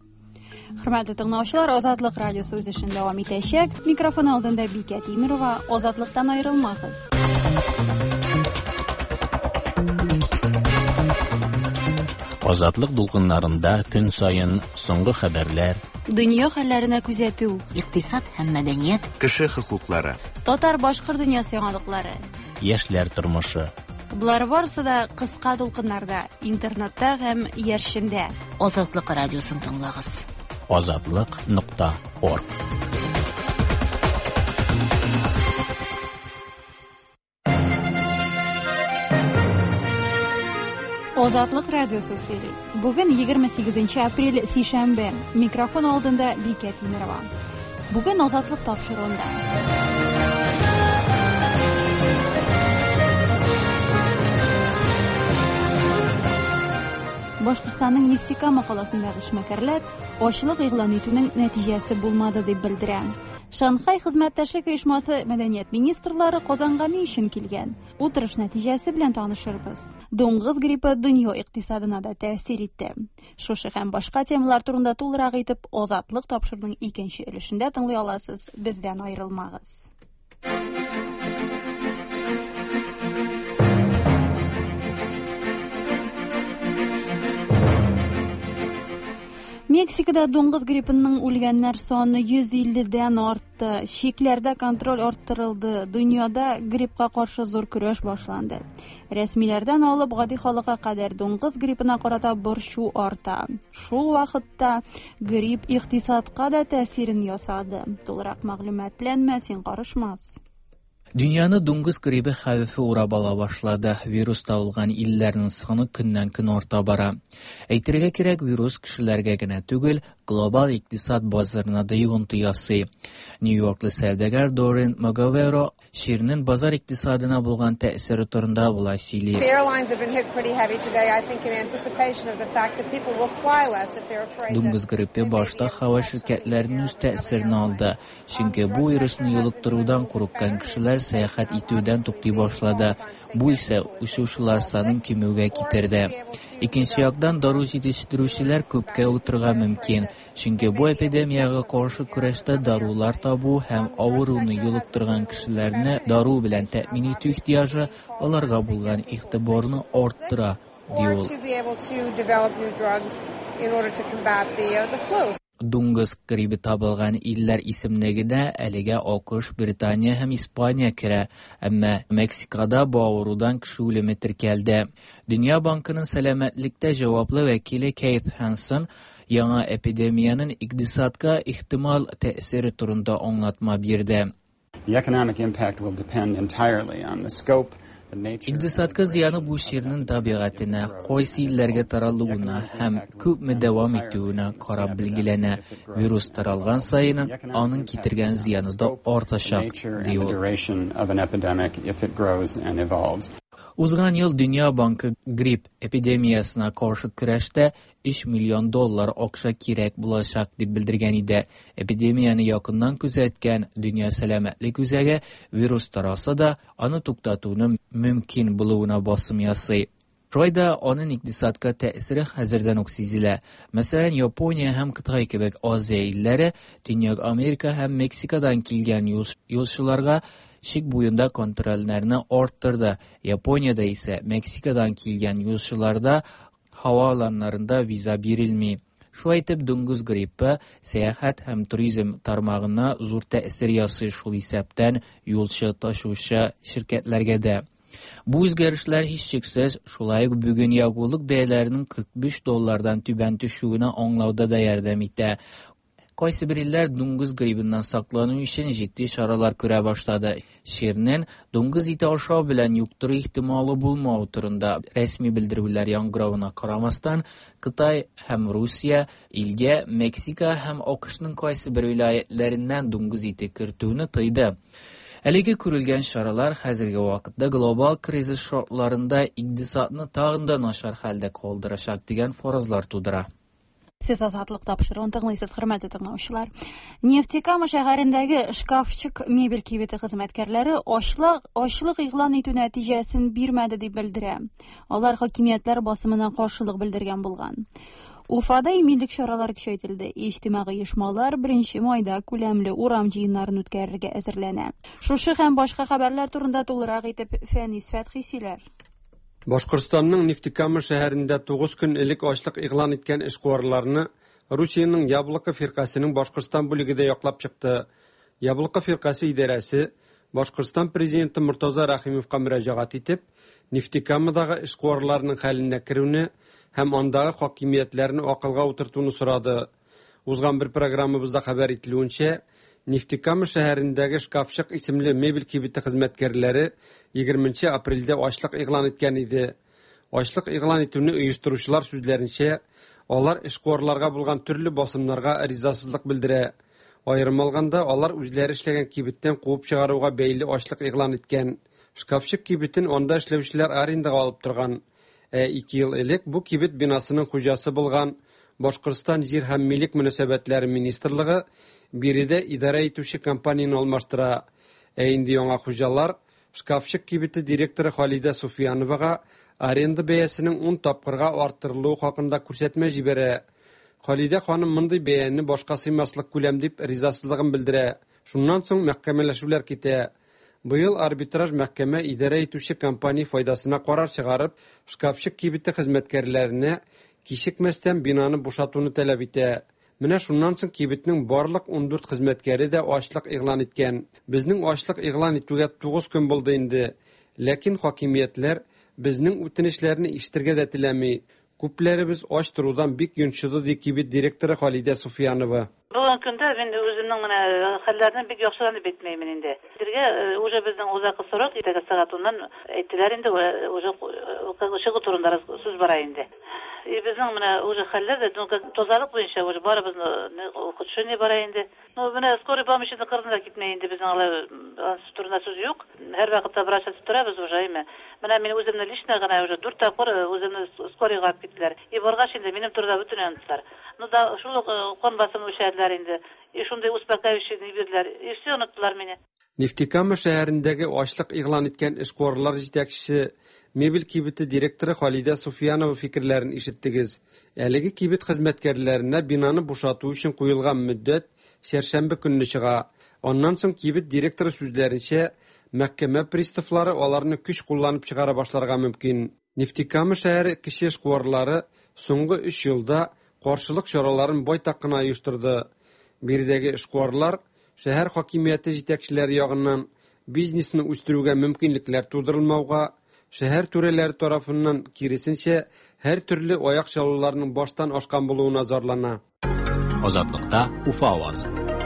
Хөрмәтле тыңлаучылар, Азатлык радиосы үз эшен дәвам итәчәк. Микрофон алдында Бикә Тимирова. Азатлыктан аерылмагыз. Азатлык дулкыннарында көн сайын соңгы хәбәрләр, дөнья хәлләренә күзәтү, икътисад һәм мәдәният, кеше хокуклары, татар-башкорт дөньясы яңалыклары, яшьләр тормышы. Булар барысы да кыска дулкыннарда, интернетта һәм яршендә. Азатлык радиосын тыңлагыз. Азатлык.org Азатлык радиосы сөйли. Бүген 28 апрель сишәмбе. Микрофон алдында Бикә Тимерова. Бүген Азатлык тапшыруында. Башкортстанның Нефтекама каласындагы эшмәкәрләр ачлык игълан итүнең нәтиҗәсе булмады дип белдерә. Шанхай хезмәттәшлек оешмасы мәдәният министрлары Казанга ни өчен килгән? Утырыш нәтиҗәсе белән танышырбыз. Дуңгыз гриппы дөнья икътисадына да тәэсир итте. Шушы һәм башка темалар турында тулырак итеп Азатлык тапшырының икенче өлешендә тыңлый аласыз. Бездән аерылмагыз. Мексикада дуңгыз гриппының үлгәннәр саны 150дән артты. Шикләрдә контроль арттырылды. Дөньяда гриппка каршы зур көрәш башланды. Рәсмиләрдән алып гади халыкка кадәр дуңгыз гриппына карата борчу арта. Шул вакытта грипп икътисадка да тәэсирен ясады. Тулырак мәгълүмат белән Мәсин карышмас. Дөньяны дуңгыз гриппы хәвефе урап ала башлады. Вирус табылган илләрнең саны көннән-көн арта бара. Әйтергә кирәк, вирус кешеләргә генә түгел, глобаль икътисад базарына да йогынты ясый. Нью-Йорклы сәүдәгәр Дорин Магаверо ширнең базар икътисадына булган тәэсире турында булай сөйли. Дуңгыз гриппы башта һава ширкәтләренең үз тәэсирен алды. Чөнки бу вирусны юлыктырудан курыккан кешеләр сәяхәт итүдән туктый башлады. Бу исә учучылар санын кимүгә китерде. Икенче яктан дару җитештерүчеләр күпкә утырырга мөмкин. Чөнки бу эпидемиягә каршы көрәштә дарулар табу һәм авыруны юлыктырган кешеләрне дару белән тәэмин итү ихтыяҗы аларга булган игътибарны арттыра, ди ул. Дуңгыз гриппы табылган илләр исемлегенә әлегә АКШ, Британия һәм Испания керә, әмма Мексикада бу авырудан кеше үлеме теркәлде. Дөнья банкының сәламәтлектә җаваплы вәкиле Кейт Хэнсон яңа эпидемияның икътисадка ихтимал тәэсире турында аңлатма бирде. Икътисадка зыяны бу ширнең табигатына, кайсы илләргә таралуына һәм күпме дәвам итүенә карап билгеләнә. Вирус таралган саен аның китергән зыяны да артачак, ди ул. Узган ел Дөнья банкы грипп эпидемиясына каршы көрәштә $3 миллион акча кирәк булачак дип белдергән иде. Эпидемияны якыннан күзәткән Дөнья сәламәтлек үзәге вирус тараса да аны туктатуны мөмкин булуына басым ясый. Шулайда аның икътисадка тәэсире хәзердән үк сизелә. Мәсәлән, Япония һәм Кытай кебек Азия илләре Төньяк Америка һәм Мексикадан килгән юлчыларга шик буенда контрольләрне арттырды. Япониядә исә Мексикадан килгән юлчыларда һава аланнарында виза бирелми. Шулай итеп, дуңгыз гриппы сәяхәт һәм туризм тармагына зур тәэсир ясый, шул исәптән юлчы ташучы ширкәтләргә дә. Бу үзгәрешләр һичшиксез шулай ук бүген ягулык бәяләренең $45 түбән төшүенә аңлауда да ярдәм итә. Кайсы бер илләр дуңгыз гриппыннан саклану өчен җитди чаралар күрә башлады. Ширнең дуңгыз ите ашау белән юктыру ихтималы булмау турында рәсми белдерүләр яңгыравына карамастан, Кытай һәм Русия илгә Мексика һәм АКШның кайсы бер вилаятләреннән дуңгыз ите кертүне тыйды. Әлеге күрелгән чаралар хәзерге вакытта глобаль кризис шартларында икътисадны тагын да начар хәлдә калдырачак дигән фаразлар тудыра. Сез Азатлык тапшыруын тыңлыйсыз, хөрмәтле тыңлаучылар. Нефтекама шәһәрендәге шкафчык мебель кибете хезмәткәрләре ачлык игълан итү нәтиҗәсен бирмәде дип белдерә. Алар хакимиятләр басымына каршылык белдергән булган. Уфада иминлек чаралары көчәйтелде. Иҗтимагый оешмалар 1 майда күләмле урам җыеннарын үткәрергә әзерләнә. Шушы һәм башка хәбәрләр турында тулырак итеп Фәнис Фәтхи сөйләр. Башкортстанның Нефтекама шәһәрендә 9 көн элек ачлык игълан иткән эшкуарларны Русиянең Яблоко фиркасының Башкортстан бүлегендә яклап чыкты. Яблоко фиркасы идарәсе Башкортстан президенты Муртаза Рахимовка мөрәҗәгать итеп, Нефтекамадагы эшкуарларның хәленә керүне һәм андагы хакимиятләрне акылга утыртуны сорады. Узган бер программабызда хәбәр ителүенчә, Нефтекама шәһәрендәге шкафчык исемле мебель кибете хезмәткәрләре 20 апрельдә ачлык игълан иткән иде. Ачлык игълан итүне оештыручылар сүзләренчә, алар эшкуарларга булган төрле басымнарга ризасызлык белдерә. Айрым алганда, алар үзләре эшләгән кибеттән куып чыгаруга бәйле ачлык игълан иткән. Шкафчык кибетен онда эшләүчеләр арендага алып торган. 2 ел элек бу кибет бинасының хуҗасы булган Башкортстан җир һәм милек мөнәсәбәтләре министрлыгы биредә идарә итүче компанияны алмаштыра. Инде яңа хуҗалар Шкафчык кибете директоры Халида Суфияновага аренда бәясенең 10 тапкырга арттырылуы хакында күрсәтмә җибәрә. Халида ханым мондый бәяне башка сыймаслык күләм дип ризасызлыгын белдерә. Шуннан соң мәхкәмәләшүләр китә. Быел арбитраж мәхкәмә идарә итүче компания файдасына карар чыгарып, Шкафчык кибете хезмәткәрләренә кичекмәстән бинаны бушатуны таләп итә. Менә шуннан соң кибетнең барлык 14 хезмәткәре дә ачлык игълан иткән. Безнең ачлык игълан итүгә 9 көн булды инде. Ләкин хакимиятләр безнең үтенечләрне ишетергә дә теләми. Күпләребез ач торудан бик йончыды ди кибет директоры Халида Суфиянова. Бүгенге көндә мин үземнең менә хәлләрне бик яхшыланып әйтмәймен инде. Безгә уже безнең узакы срок иртәгә сагат 10-нан әйттеләр инде, уже чыгу турында сүз бара инде. Безнең менә уже хәлләр дә тозалык буенча уже барыбызны укытышны бара инде. Ну менә скорый помощьны кырында китмәй инде безнең алар турында сүз юк. Һәр вакытта врачка торабыз уже име. Менә мин үземне лично гына уже 4 тапкыр үземне скорыйга алып киттеләр. И баргач инде минем турда бүтән антлар. Ну да шул кан басымы үчәдләр инде. И шундый успокаивающий бирделәр. И все оныттылар мине. Нефтекама шәһәрендәге ачлык игълан иткән эшкуарлар җитәкчесе Мебель кибете директоры Халида Суфиянова фикерләрен ишеттегез. Әлеге кибет хезмәткәрләренә бинаны бушату өчен куелган мөддәт шәршәмбе көнне чыга. Аннан соң кибет директоры сүзләренчә, мәхкәмә приставлары аларны көч кулланып чыгара башларга мөмкин. Нефтекама шәһәре кеше эшкуарлары соңгы 3 елда каршылык чараларын байтак кына оештырды. Биредәге эшкуарлар шәһәр хакимияте җитәкчеләре ягыннан бизнесны үстерүгә мөмкинлекләр тудырылмауга, шәһәр түрәләре тарафыннан киресенчә һәр төрле аяк чалуларның баштан ашкан булуына зарлана. Азатлыкта Уфа авазы.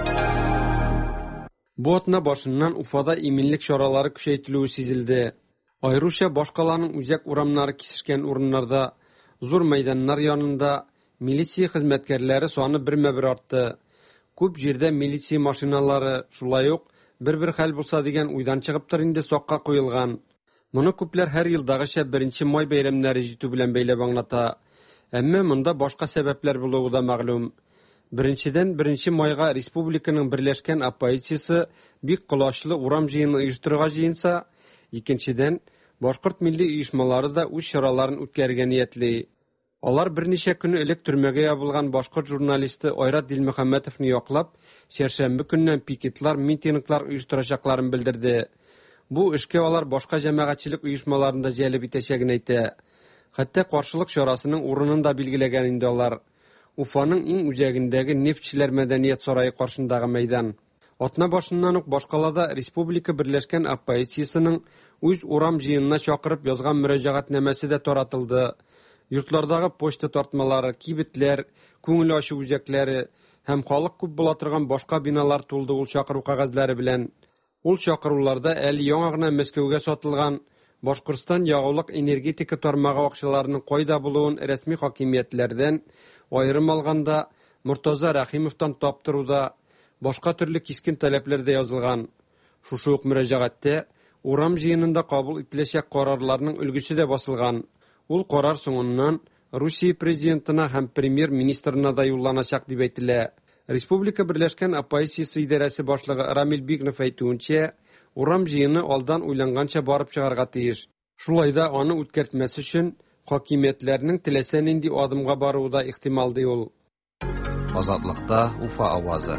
Бу атна башыннан Уфада иминлек чаралары көчәйтелүе сизелде. Айрыша башкаларның үзәк урамнары кисешкән урыннарда, зур мәйданнар янында милиция хезмәткәрләре саны бермә-бер артты. Күп җирдә милиция машиналары, шулай ук бер хәл булса дигән уйдан чыгыптыр инде сакка куелган. Моны күпләр һәр елдагыча 1 май бәйрәмнәре җитү белән бәйләп аңлата. Әмма монда башка сәбәпләр булуы да мәгълүм. Беренчедән 1 майга республиканың берләшкән оппозициясе бик кылачлы урам җыены оештырырга җыенса, икенчедән башкорт милли оешмалары да үз чараларын үткәргән ниятли. Алар берничә көн элек төрмәгә ябылган башкорт журналисты Айрат Дилмөхәммәтовны яклап, шәршәмбе көннән пикетлар, митинглар оештырачакларын белдерде. Бу эшкә алар башка җәмәгатьчелек оешмаларында җәлеп итәчәген әйтә. Хәтта каршылык чарасының урынын да билгеләгән инде алар. Уфаның иң үзәгендәге нефтчеләр мәдәният сарае каршындагы мәйдан. Атна башыннан ук башкалада республика берләшкән оппозициясының үз урам җыенына чакырып язган мөрәҗәгатнамәсе дә таратылды. Йортлардагы почта тартмалары, кибетләр, күңел ачу үзәкләре һәм халык күп була торган башка биналар тулды ул чакыру кагазлары белән. Ул чакыруларда әле яңа гына Мәскәүгә сатылган Башкортстан ягулык энергетика тармагы акчаларының кайда булуын рәсми хакимиятләрдән айрым алганда Муртаза Рәхимовтан таптыруда башка төрле кискен таләпләр дә язылган. Шушы ук мөрәҗәгатьтә урам җыенында кабул ителәчәк карарларның өлгесе дә басылган. Ул карар соңыннан Русия президентына һәм премьер-министрына да юлланачак дип әйтелә. Республика берләшкән оппозициясе идарәсе башлыгы Рамил Бигнов әйтүенчә, урам җыены алдан уйланганча барып чыгарга тиеш. Шулай да аны үткәртмәс өчен хакимиятләрнең теләсә нинди адымга баруы да ихтимал ди ул. Азатлыкта Уфа авазы.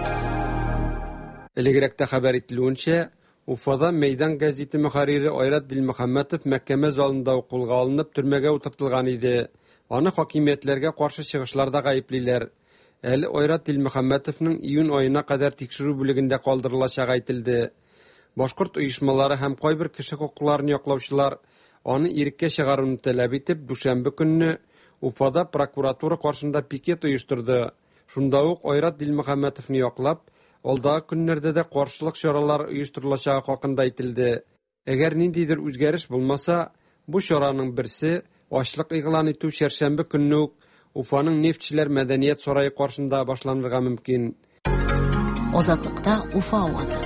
Элегрәктә хәбәр ителүенчә, Уфада мәйдан гәзите мөхәррире Айрат Дилмөхәммәтов мәхкәмә залында кулга алынып төрмәгә утыртылган иде. Аны хакимиятләргә каршы чыгышларда гаеплиләр. Әле Айрат Дилмөхәммәтовның июнь аена кадәр тикшерү бүлегендә калдырылачагы әйтелде. Башкорт оешмалары һәм кайбер кеше хукукларын яклаучылар аны иреккә чыгаруны таләп итеп, дүшәмбе көнне Уфада прокуратура каршында пикет оештырды. Шунда ук Айрат Дилмөхәммәтовны яклап, алдагы көннәрдә дә каршылык чаралары оештырылачагы хакында әйтелде. Әгәр ниндидер үзгәреш булмаса, бу чараның берсе Ачлык игълан итү шәршәмбе көнне үк Уфаның Нефтчеләр мәдәният сарае каршында башланырга мөмкин. Азатлыкта Уфа авазы.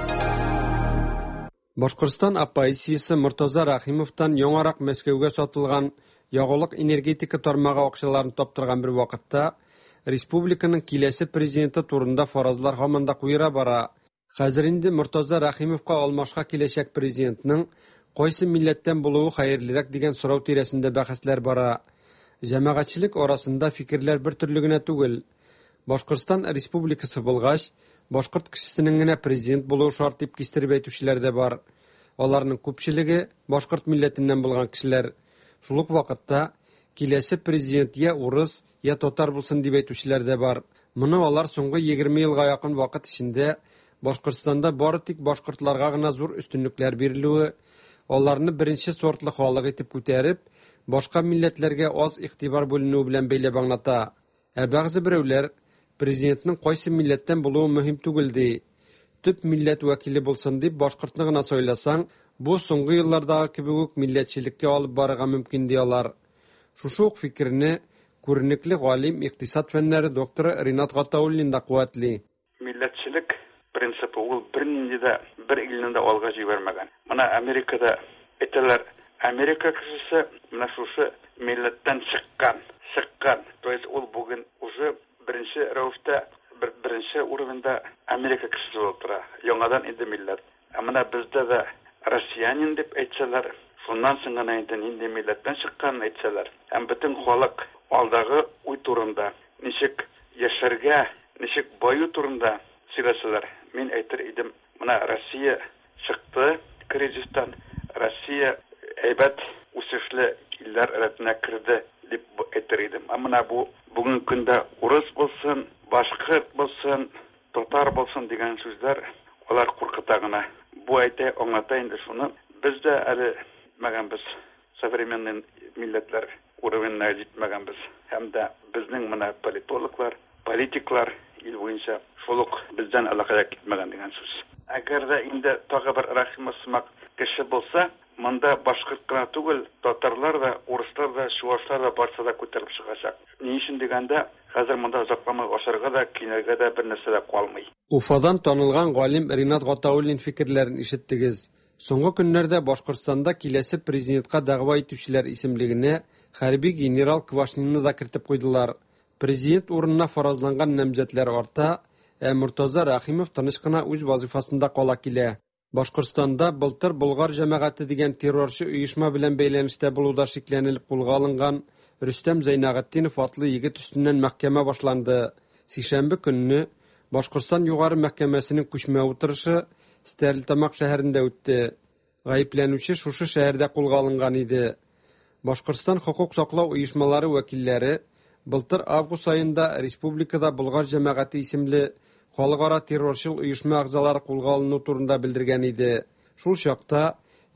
Башкортстан оппозициясе Муртаза Рахимовтан яңарак Мәскәүгә сатылган ягулык энергетика тармагы акчаларын таптырган бер вакытта республиканың киләсе президенты турында фаразлар һаман да куера бара. Хәзер инде Муртаза Рахимовка алмашка киләчәк президентның кайсы милләттән булуы хәерлерәк дигән сорау тирәсендә бәхәсләр бара. Җәмәгатьчелек арасында фикерләр бер төрле генә түгел. Башкортстан республикасы булгач, башкорт кешесенең генә президент булуы шарт дип кистереп әйтүчеләр дә бар. Аларның күпчелеге башкорт милләтеннән булган кешеләр. Шул ук вакытта киләсе президент я урыс, я татар булсын дип әйтүчеләр дә бар. Моны алар соңгы 20 елга якын вакыт эчендә Башкортстанда бары тик башкортларга гына зур өстенлекләр бирелүе, аларны беренче сортлы халык итеп күтәреп, башка милләтләргә аз игътибар бүленү белән бәйләп аңлата. Бәгъзе берәүләр президентның кайсы милләттән булуы мөһим түгел ди. Төп милләт вәкиле булсын дип башкортны гына сойласаң, бу соңгы еллардагы кебек үк милләтчелеккә алып барырга мөмкин ди алар. Шушы ук фикерне күренекле галим икътисад фәннәре докторы Ринат Гатауллин да куәтли. Милләтчелек принципы ул бернинди дә бер илне дә алга җибәрмәгән. Моны Америкада әйтәләр, Америка кешесе менә шушы милләттән чыккан. То есть ул бүген уже беренче рәвештә беренче уровеньда Америка кешесе булып тора. Яңадан инде милләт. Менә бездә дә россиянин дип әйтсәләр, шуннан соң гына инде милләттән чыккан әйтсәләр. Һәм бөтен халык алдагы уй турында, ничек яшәргә, ничек баю турында сөйләсәләр. Мин әйтер идем, менә Россия чыкты кризистан, Россия әйбәт үсешле илләр рәтенә керде дип әйтер идем. Менә бу бүген көндә урыс булсын, башкорт булсын, татар булсын дигән сүзләр алар куркыта гына. Бу әйтә аңлата инде шуны. Без дә әле мәгәнбез современный милләтләр уровеньна җитмәгәнбез. Һәм дә безнең менә политологлар, политиклар ил буенча шулык бездән алакая китмәгән дигән сүз. Әгәр дә инде тагы бер Рахимов сымак кеше булса, монда башкорт кына түгел, татарлар да, урыслар да, чуашлар да барса да күтәреп чыгачак. Ни өчен дигәндә, хәзер монда озакламай ашарга да, кинәргә дә бер нәрсә дә калмый. Уфадан танылган галим Ринат Гатауллин фикерләрен ишеттегез. Соңгы көннәрдә Башкортстанда киләсе президентка дәгъва итүчеләр исемлегенә хәрби генерал Квашнинны да кертеп куйдылар. Президент урынына фаразланган намзәтләр арта, Муртаза Рахимов тыныч кына үз вазифасында кала килә. Башкортстанда былтыр Болгар җәмәгате дигән террорчы оешма белән бәйләнештә булуда шикләнелеп кулга алынган Рөстәм Зәйнәгатдинов атлы егет өстеннән мәхкәмә башланды. Сишәмбе көнне Башкортстан югары мәхкәмәсенең күчмә утырышы Стәрлетамак шәһәрендә үтте. Гаепләнүче шушы шәһәрдә кулга алынган иде. Башкортстан хукук саклау оешмалары вәкилләре былтыр август айында республикада Болгар җәмәгате исемле халыкара террорчыл оешма әгъзалары кулга алыну турында белдергән иде. Шул чакта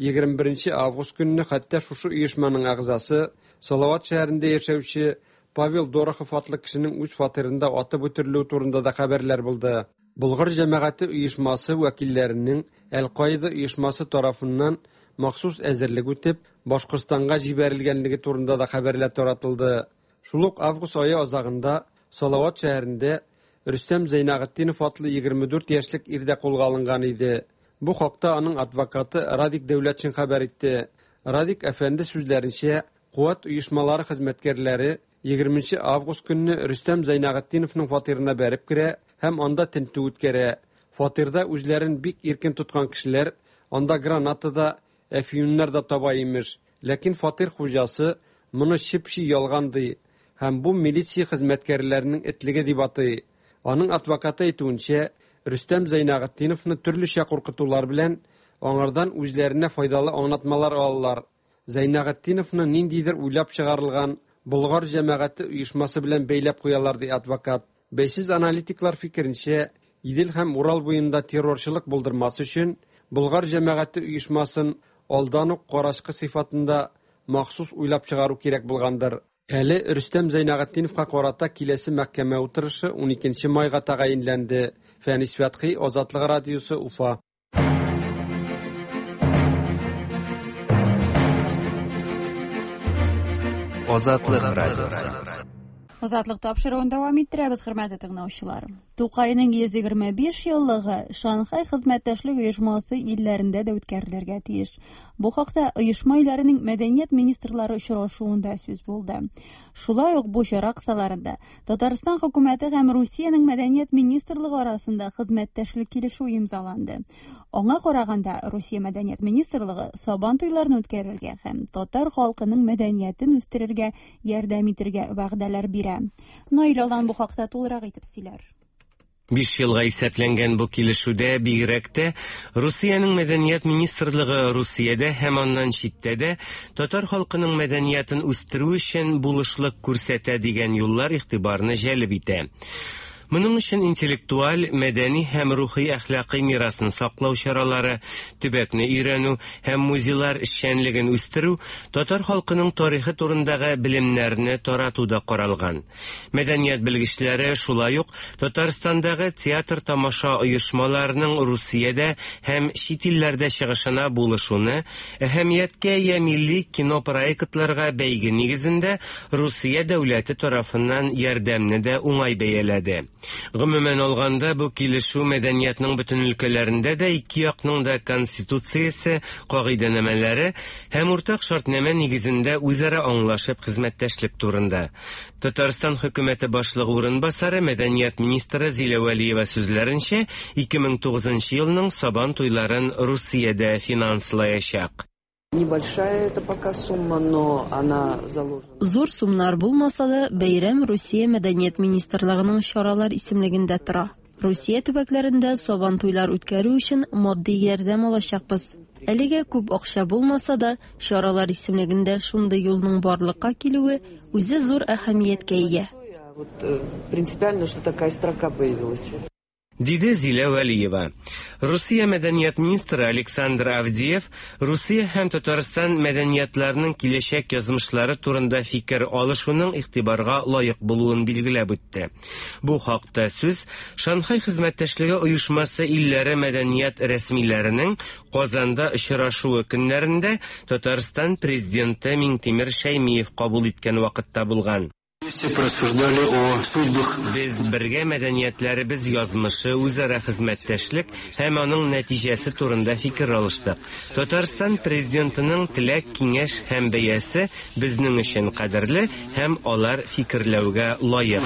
21 август көнне хәтта шушы оешманың әгъзасы Салават шәһәрендә яшәүче Павел Дорохов атлы кешенең үз фатирында атып үтерелү турында да хәбәрләр булды. Болгар җәмәгате оешмасы вәкилләренең Әл-Каида оешмасы тарафыннан махсус әзерлек үтеп Башкортстанга җибәрелгәнлеге турында да хәбәрләр таратылды. Шул ук август ае азагында Салават шәһәрендә Рөстәм Зәйнәгатдинов атлы 24 яшьлек ирдә кулга алынган иде. Бу хакта аның адвокаты Радик Дәүләтшин хәбәр итте. Радик әфәнде сүзләренчә, куәт оешмалары хезмәткәрләре 20 август көнне Рөстәм Зәйнәгатдиновның фатирына бәреп керә һәм анда тентү үткәрә. Фатирда үзләрен бик иркен тоткан кешеләр анда граната да, әфьюннар да таба имеш. Ләкин фатир хуҗасы моны чипши ялган ди һәм бу милиция хезмәткәрләренең этлеге дип атый. Аның адвокаты әйтүенчә, Рөстәм Зәйнәгатдиновны төрлечә куркытулар белән аңардан үзләренә файдалы аңлатмалар алалар. Зәйнәгатдиновны ниндидер уйлап чыгарылган Болгар җәмәгате оешмасы белән бәйләп куялар ди адвокат. Бәйсез аналитиклар фикеренчә, Идел һәм Урал буенда террорчылык булдырмас өчен Болгар җәмәгате оешмасын алдан ук карашкы сыйфатында махсус уйлап чыгару кирәк булгандыр. Әле Рөстәм Зәйнәгатдиновка карата киләсе мәхкәмә утырышы 12 майга тәгаенләнде. Фәнис Фәтхи, Азатлык радиосы, Уфа. Азатлык радиосы. Азатлык тапшыруын дәвам иттерәбез, хөрмәтле тыңлаучылар. Тукайның 125 еллыгы Шанхай хезмәттәшлек оешмасы илләрендә дә үткәрелергә тиеш. Бу хакта оешма илләренең мәдәният министрлары очрашуында сүз булды. Шулай ук бу чара кысаларында Татарстан хөкүмәте һәм Русиянең мәдәният министрлыгы арасында хезмәттәшлек килешү имзаланды. Аңа караганда Русия мәдәният министрлыгы Сабан туйларын үткәрергә һәм татар халкының мәдәниятен үстерергә ярдәм итәргә вәгъдәләр бирә. Наилалан бу хакта тулырак итеп сөйләр. 5 елга исәпләнгән бу килешүдә бигрәк тә Русиянең мәдәният министрлыгы Русиядә һәм аннан читтә дә татар халкының мәдәниятен үстерү өчен булышлык күрсәтә дигән юллар игътибарны җәлеп итә. Моның өчен интеллектуаль, мәдәни һәм рухи әхлакый мирасын саклау чаралары, төбәкне өйрәнү һәм музейлар эшчәнлеген үстерү, татар халкының тарихы турындагы белемнәрне таратуда каралган. Мәдәният белгечләре шулай ук Татарстандагы театр-тамаша оешмаларының Русиядә һәм чит илләрдә чыгышына булышуны, әһәмияткә ия милли кино проектларга бәйге нигезендә Русия дәүләте тарафыннан ярдәмне дә уңай бәяләде. Гомумән алганда бу килешү мәдәниятның бөтен өлкәләрендә дә ике якның да конституциясе, кагыйдәнамәләре һәм уртак шартнамә нигезендә үзара аңлашып хезмәттәшлек турында. Татарстан хөкүмәте башлыгы урынбасары мәдәният министры Зилә Вәлиева сүзләренчә, 2009 елның Сабан туйларын Русиядә финанслаячак. Небольшая это пока сумма, но она заложена. Зур сумнар булмаса да, бәйрәм Русия мәдәният министрлыгының чаралар исемлегендә тора. Русия төбәкләрендә Сабан туйлар үткәрү өчен матди ярдәм алачакбыз. Әлегә күп акча булмаса да, чаралар исемлегендә шундый юлның барлыкка килүе үзе зур әһәмияткә ия. Вот принципиально, что такая строка появилась. Диде Зилә Вәлиева. Русия мәдәният министры Александр Авдеев Русия һәм Татарстан мәдәниятларының киләчәк язмышлары турында фикер алышуның игътибарга лаек булуын билгеләп үтте. Бу хакта сүз Шанхай хезмәттәшлеге оешмасы илләре мәдәният рәсмиләренең Казанда очрашуы көннәрендә Татарстан президенты Минтимер Шәймиев кабул иткән вакытта булган. Без бергә мәдәниятләребез язмышы, үзара хезмәттәшлек һәм аның нәтиҗәсе турында фикер алыштык. Татарстан президентының теләк, киңәш һәм бәясе безнең өчен кадерле һәм алар фикерләүгә лаек.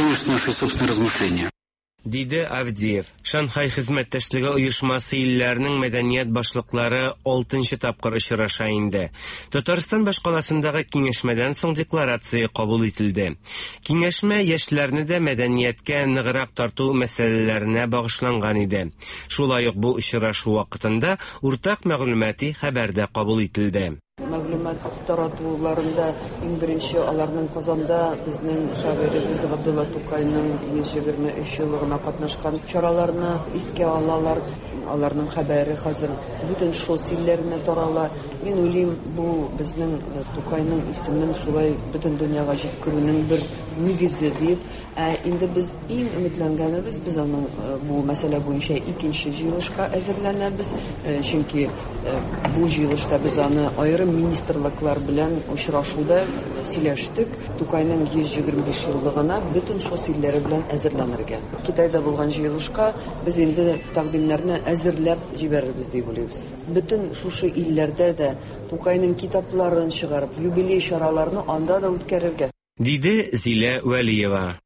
Диде Авдеев. Шанхай хезмәттәшлеге оешмасы илләренең мәдәният башлыклары 6-нчы тапкыр очраша инде. Татарстан башкаласындагы киңәшмәдән соң декларация кабул ителде. Киңәшмә яшьләрне дә мәдәнияткә ныграк тарту мәсьәләләренә багышланган иде. Шулай ук бу очрашу вакытында уртак мәгълүмати хәбәр дә кабул ителде. Мәгълүмат таратуларында иң беренче аларның Казанда безнең шагыйребез Габдулла Тукайның 123 еллыгына катнашкан чараларны искә алалар. Аларның хәбәре хәзер бүтән шос илләренә тарала. Мин уйлыйм, бу безнең Тукайның исемен шулай бүтән дөньяга җиткерүнең бер нигезе дип, инде без иң өметләнгәнебез, без аның бу мәсьәлә буенча икенче җыелышка әзерләнәбез, чөнки бу җыелышта без аны аерым министрлыклар белән очрашуда сөйләштек. Тукайның 125 еллыгына бүтән шос илләре белән әзерләнергә. Китайда булган җыелышка без инде тәкъдимнәрне әзерләп җибәрербез дип уйлыйбыз. Бүтән шушы илләрдә дә Тукайның китапларын чыгарып, юбилей чараларны анда да үткәрергә. Диде Зилә Вәлиева.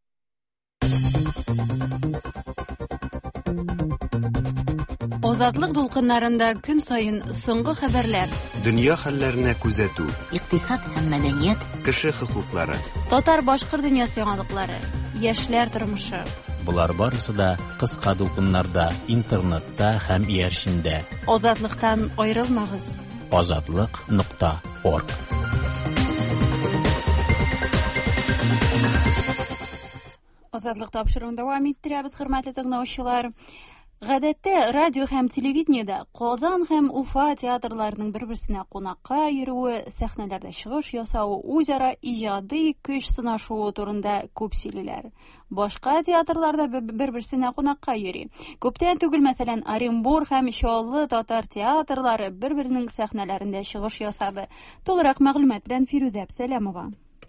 Азатлык дулкыннарында көн саен соңгы хәбәрләр. Дөнья хәлләренә күзәтү. Икътисад һәм мәдәният. Кеше хокуклары. Татар-башкорт дөньясы яңалыклары. Яшьләр тормышы. Булар барысы да кыска дулкыннарда, интернетта һәм иярчендә. Азатлыктан аерылмагыз. Azatlyk.org. Азатлык тапшыруын дәвам иттерәбез, хөрмәтле тыңлаучылар. Гадәттә, радио һәм телевидениедә Казан һәм Уфа театрларының бер-берсенә кунакка йөрүе, сәхнәләрдә чыгыш ясауы, үзара иҗади көч сынашуы турында күп сөйлиләр. Башка театрларда бер-берсенә кунакка йөри. Күптән түгел, мәсәлән, Оренбург һәм Чаллы татар театрлары бер-беренең сәхнәләрендә чыгыш ясады. Толырак мәгълүмат белән Фирүзә Сәләмова.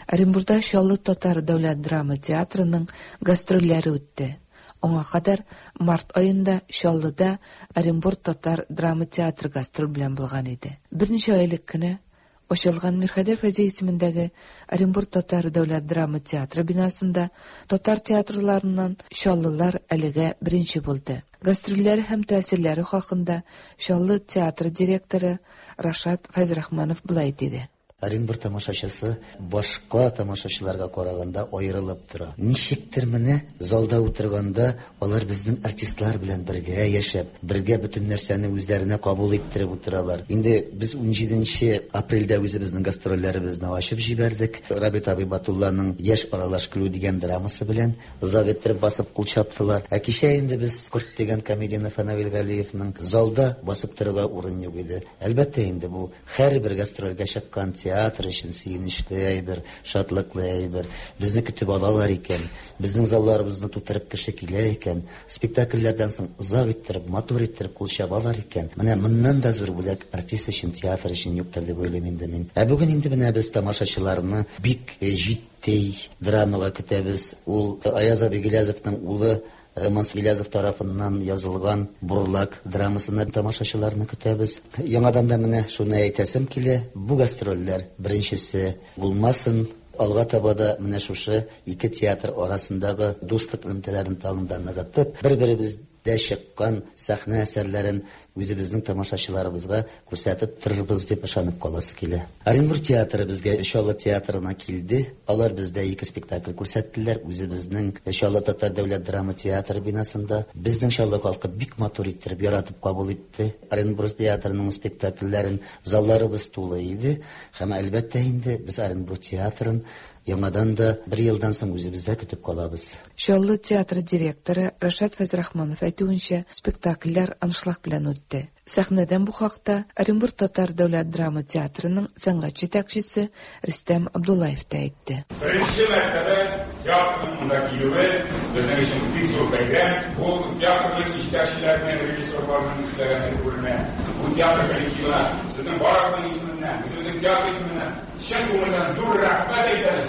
Оренбурда Шаллы татар дәүләт драма театрының гастрольләре үтте. Аңа кадәр март аенда Шаллыда Оренбур татар драма театры гастроль белән булган иде. Берничә айлык кенә ачылган Мирхәйдәр Фәйзи исемендәге Оренбур татар дәүләт драма театры бинасында татар театрларыннан Шаллылар әлегә беренче булды. Гастрольләре һәм тәэсирләре хакында Шаллы театры директоры Рашат Фәйзрахманов булай диде. Оренбур тамашачысы башка тамашачыларга караганда аерылып тора. Ничектер менә залда утырганда алар безнең артистлар белән бергә яшәп, бергә бөтен нәрсәне үзләренә кабул иттереп утыралар. Инде без 17 апрельдә үзебезнең гастрольләребезне ачып җибәрдек. Рабит Абибатулланың Яшь аралаш көлү дигән драмасы белән Заветр басып кул чаптылар. Кичә инде без Курт дигән комедияне Фанавил Галиевның залда басып торырга урын юк иде. Әлбәттә инде бу һәрбер гастрольгә чыккан театр өчен сөенечле әйбер, шатлыклы әйбер. Безне көтеп алалар икән, безнең залларыбызны тутырып кеше килә икән, спектакльләрдән соң озак иттереп, матур иттереп кул чабалар икән. Менә моннан да зур бүләк артист өчен, театр өчен юктыр дип уйлыйм инде мин. Бүген инде менә без тамашачыларны бик җитди драмага көтәбез. Ул Аяз Абигилязовның улы Мансур Гилязов тарафыннан язылган Бурлак драмасына тамашачыларны көтәбез. Яңадан да менә шуны әйтәсем килә, бу гастрольләр беренчесе булмасын. Алга таба да менә шушы ике театр арасындагы дуслык элемтәләрен тагында ныгытып, бер-беребездә чыккан сәхнә әсәрләрен үзебезнең тамашачыларыбызга күрсәтеп торырбыз дип ышанып каласы килә. Оренбур театры безгә Шаллы театрына килде. Алар бездә ике спектакль күрсәттеләр. Үзебезнең Шаллы татар дәүләт драма театры бинасында безнең Шаллы халкы бик матур иттереп, яратып кабул итте. Оренбур театрының спектакльләрен залларыбыз тулы иде. Һәм әлбәттә инде без Оренбур театрын яңадан да бер елдан соң үзебездә көтеп калабыз. Шаллы театры директоры Рашат Фәйзрахманов әйтүенчә, спектакльләр аншлык белән үтте. Сәхнәдән бу хакта Оренбур татар дәүләт драма театрының сәнгать җитәкчесе Рөстәм Абдуллаев та әйтте. Беренче мәртәбә театрның монда килүе безнең өчен бик зур бәйрәм. Бу театрның җитәкчеләренә, режиссерларның эшләгәннәре күренә. Бу театр коллективына безнең барыгызның исеменнән, безнең театр исеменнән чын күңелдән зур рәхмәт әйтәбез.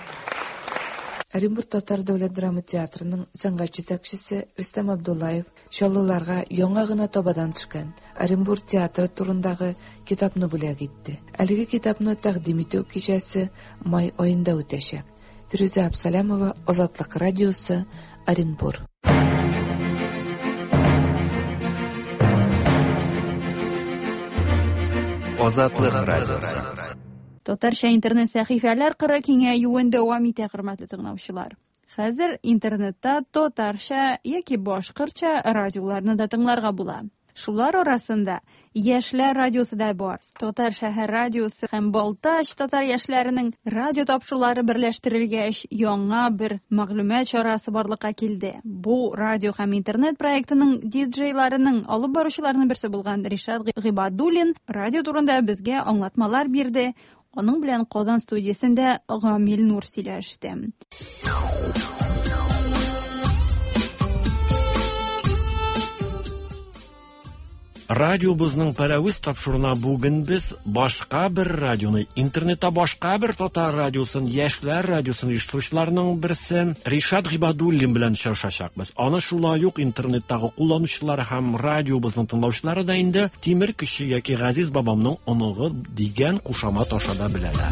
Оренбур татар дәүләт драма театрының сәнгать җитәкчесе Рөстәм Абдуллаев Шаллыларга яңа гына табадан төшкән Оренбур театры турындагы китапны бүләк итте. Әлеге китапны тәкъдим итү кичәсе май аенда үтәчәк. Фирүзә Абсалямова, Азатлык радиосы, Оренбур. Азатлык радиосы. Татарча интернет сәхифәләр кыры киңәюен дәвам итә, хөрмәтле тыңлаучылар. Хәзер интернетта татарча яки башкортча радиоларны да тыңларга була. Шулар арасында Яшьләр радиосы да бар. Татар шәһәр радиосы һәм Балтач татар яшьләренең радио тапшырулары берләштерелгәч, яңа бер мәгълүмат чарасы барлыкка килде. Бу радио һәм интернет проектының диджейларының алып баручыларының берсе булган Ришат Гыйбадуллин радио турында безгә аңлатмалар бирде. Аның белән Казан студиясендә Гамил Нур сөйләште. Радиобызның пәрәвиз тапшыруына бүген без башка бер радионы, интернетта башка бер татар радиосын, Яшьләр радиосын оештыручыларның берсе Ришат Гыйбадуллин белән очрашачакбыз. Аны шулай ук интернеттагы кулланучылар һәм радиобызның тыңлаучылары да инде Тимер кеше яки Газиз бабамның оныгы дигән кушамат ашада беләләр.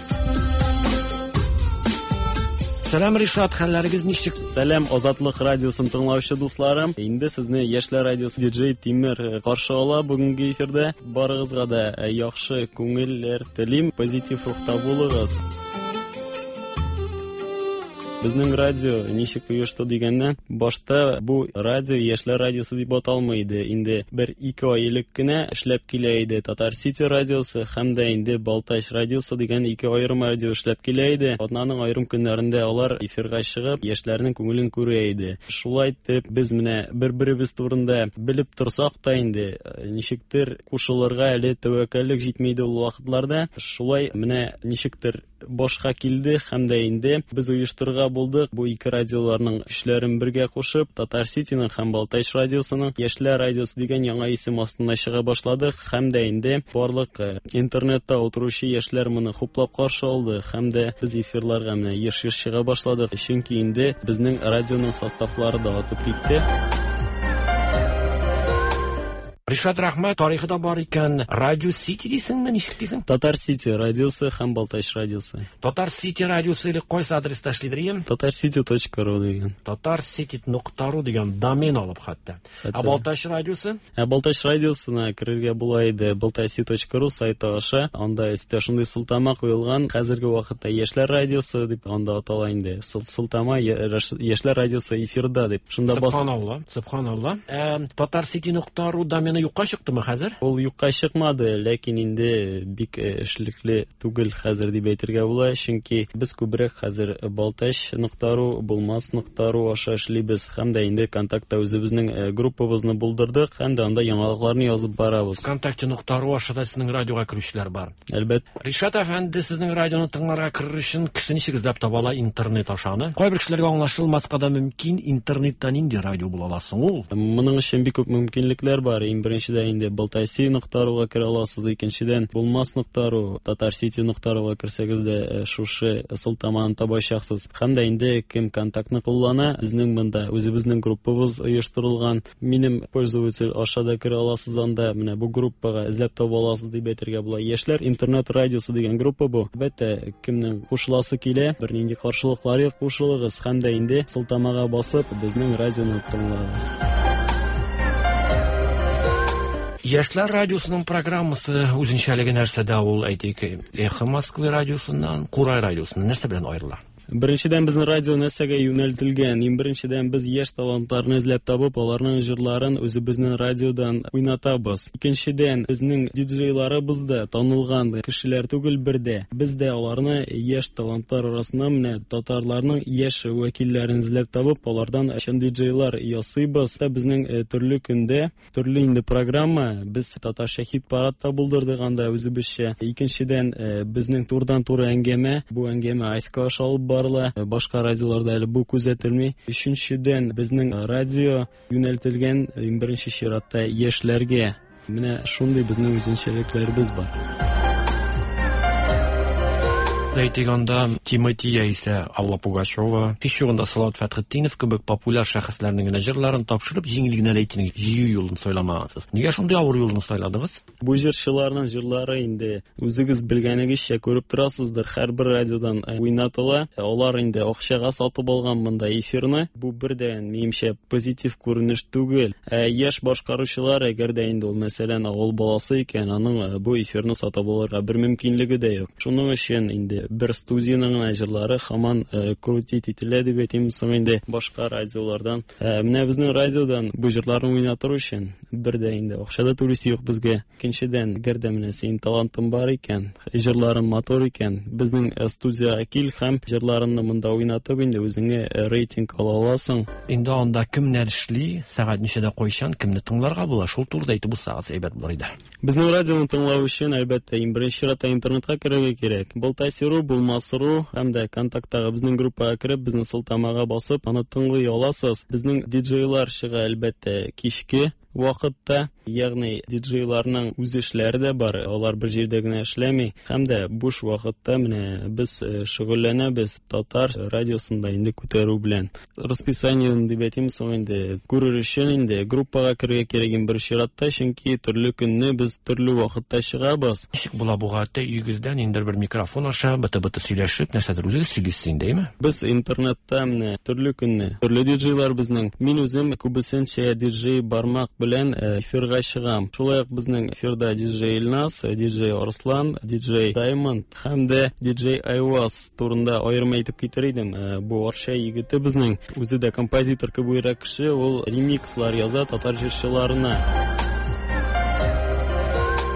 Сәлам, Ришат, хәлләрегез ничек? Сәлам, Азатлык радиосын тыңлаучы дусларым. Инде сезне Яшьләр радиосы диджей Тимер каршы ала бүгенге эфирдә. Барыгызга да яхшы күңелләр телим, позитив рухта булыгыз. Безнең радио ничек оешты дигәндә, башта бу радио Яшьләр радиосы дип аталмый иде. Инде 1-2 ай элек кенә эшләп килә иде. Татар Сити радиосы һәм дә инде Балтач радиосы дигән ике аерым радио эшләп килә иде. Аның аерым көннәрендә алар эфирга чыгып, яшьләрнең күңелен күрә иде. Шулай итеп, без менә бер-беребез турында белеп торсак та инде, ничектер кушылырга әле тәвәккәллек җитмәйде ул вакытларда. Шулай менә ничектер башка килде һәм дә инде без оештырырга булдык. Бу ике радиоларның көчләрен бергә кушып, Татар Ситиның һәм Балтач радиосының Яшьләр радиосы дигән яңа исем астына чыга башладык һәм дә инде барлык интернетта утыручы яшьләр моны хуплап каршы алды һәм дә без эфирларга менә еш-еш чыга башладык. Чөнки инде безнең радионың составлары да атып китте. Ришат Рахмат, тарихыда бар икән, Радио Сити дисеңме, ничек дисең? Татар Сити радиосы һәм Балтач радиосы. Татар Сити радиосы или кайсы адреста эшлидер? tatarcity.ru дигән. tatarcity.ru дигән домен алып хәтта. Балтач радиосы? Балтач радиосына керергә була иде. baltachi.ru сайты аша. Анда өстә шундый сылтама куелган. Хәзерге вакытта Яшьләр радиосы дип анда атала инде. Сылтама Яшьләр радиосы эфирда дип. Шунда бас. Субханалла. tatarcity.ru домены юкка чыктымы хәзер? Ул юкка чыкмады, ләкин инде бик эшлекле түгел хәзер дип әйтергә була, чөнки без күбрәк хәзер baltaч.ru, bulmas.ru аша эшлибез һәм дә инде контактта үзебезнең группабызны булдырдык һәм дә анда яңалыкларны язып барабыз. Контакты.ру аша да сезнең радиога керүчеләр бар. Әлбәттә. Ришат әфәнде, сезнең радионы тыңларга керер өчен кеше ничек эзләп табала интернет ашаны? Кайбер кешеләргә аңлашылмаска да мөмкин, интернетта нинди радио була аласың ул? Моның өчен бик күп мөмкинлекләр бар. Беренчедән инде baltachi.ru-га керә аласыз, икенчедән bulmas.ru, tatarcity.ru-га керсәгез дә шушы сылтаманы табачаксыз. Һәм дә инде кем контактны куллана, безнең монда үзебезнең группабыз оештырылган. Минем пользователь аша да керә аласыз, анда менә бу группага эзләп таба аласыз дип әйтергә була. Яшьләр интернет радиосы дигән группа бу. Әлбәттә, кемнең кушыласы килә, бернинди каршылыклар юк, кушылыгыз һәм дә инде сылтамага басып безнең радионы тыңлагыз. Яшьләр радиосының программасы үзенчәлеге нәрсәдә ул, әйтик, Эхо Москвы радиосыннан, Курай радиосыннан нәрсә белән аерыла? Беренчедән безнең радио нәрсәгә юнәлтелгән? Беренчедән без яшь талантларны эзләп табып, аларның җырларын үзебезнең радиодан уйнатабыз. Икенчедән, безнең диджейларыбыз да танылган кешеләр түгел бердә. Без дә аларны яшь талантлар арасыннан менә татарларның яшь вәкилләрен эзләп табып, алардан чын диджейлар ясыйбыз. Безнең төрле көндә, төрле инде программа, без татарча хит-парадта булдырдык анда үзебезчә. Икенчедән, безнең турдан-туры әңгәмә, бу әңгәмә Айска аша алып башка радиоларда әле бу күзәтелми. Өченчедән, безнең радио юнәлтелгән беренче чиратта яшьләргә. Менә шундый безнең үзенчәлекләребез бар. Әйтегәндә Тимофея исә Алла Пугачева, кичүгендә Салават Фәтхетдинов кебек популяр шәхесләрнең генә җырларын тапшырып, җиңелгенә әйтүнең җыю юлын сайламагансыз. Нигә шундый авыр юлны сайладыгыз? Бу җырчыларның җырлары инде үзегез белгәнегезчә күреп торасыздыр, һәрбер радиодан уйнатыла. Алар инде акчага сатып алган монда эфирны. Бу бердән минемчә позитив күренеш түгел. Яшь башкаручылар, әгәр дә инде ул мәсәлән авыл баласы икән, аның бу эфирны сатып алырга бер мөмкинлеге дә юк. Шуның өчен инде бер студияның җырлары һаман крутит ителә дип әйтим, соң инде башка радиолардан. Менә безнең радиодан бу җырларны уйнатыр өчен бердә инде акчада түлисе юк безгә. Икенчедән, гәрдә менә син талантың бар икән, җырларың матур икән, безнең студияга кил һәм җырларыңны монда уйнатып инде үзеңә рейтинг ала аласың. Инде анда кемнәр эшли, сәгать ничәдә кайчан, кемне тыңларга була, шул турыда әйтеп булсагыз әйбәт булыр иде. Безнең радионы тыңлау өчен әлбәттә беренче чиратта интернетка керергә кирәк. Baltachi.ru, bulmas.ru һәм дә контакттагы безнең группага кереп, безнең сылтамага басып, аны тыңлый аласыз. Безнең диджейлар чыга әлбәттә кичке вакытта, ягъни диджейларның үз эшләре дә бар, алар бер җирдә генә эшләми, һәм дә буш вакытта менә без шөгыльләнәбез татар радиосында инде күтәрү белән. Расписаниены дип әйтим, соң инде күрер өчен инде группага керергә кирәк бер чиратта, чөнки төрле көнне без төрле вакытта чыгабыз. Ничек була бу гатә йөгездән инде бер микрофон аша быты-быты сөйләшеп, нәрсәдер үзегез сөйлисез инде, Без интернетта менә төрле көнне төрле диджейлар безнең. Мин үзем күбесенчә диджей бармак белән эфирга чыгам. Шулай ук безнең эфирда диджей Илнас, диджей Арслан, диджей Даймонд һәм дә диджей Айваз турында аерым әйтеп китер идем. Бу арча егете безнең, үзе дә композитор кебегрәк кеше, ул ремикслар яза татар җырчыларына.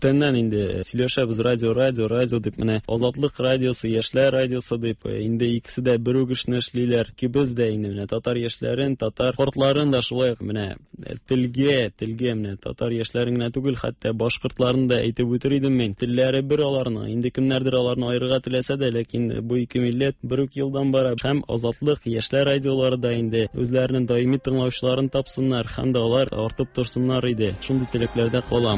Күптәннән инде сөйләшәбез радио дип, менә Азатлык радиосы, Яшьләр радиосы дип, инде икесе дә бер үк эшне эшлиләр. Ки без дә инде менә татар яшьләрен, татар кортларын да шулай менә телгә менә татар яшьләрен генә түгел, хәтта башкортларын да әйтеп үтер идем мин. Телләре бер аларның. Инде кемнәрдер аларны аерырга теләсә дә, ләкин бу ике милләт бер үк елдан бара. Һәм Азатлык, Яшьләр радиолары да инде үзләренең даими тыңлаучыларын тапсыннар, һәм дә алар артып торсыннар иде. Шундый теләкләрдә калам.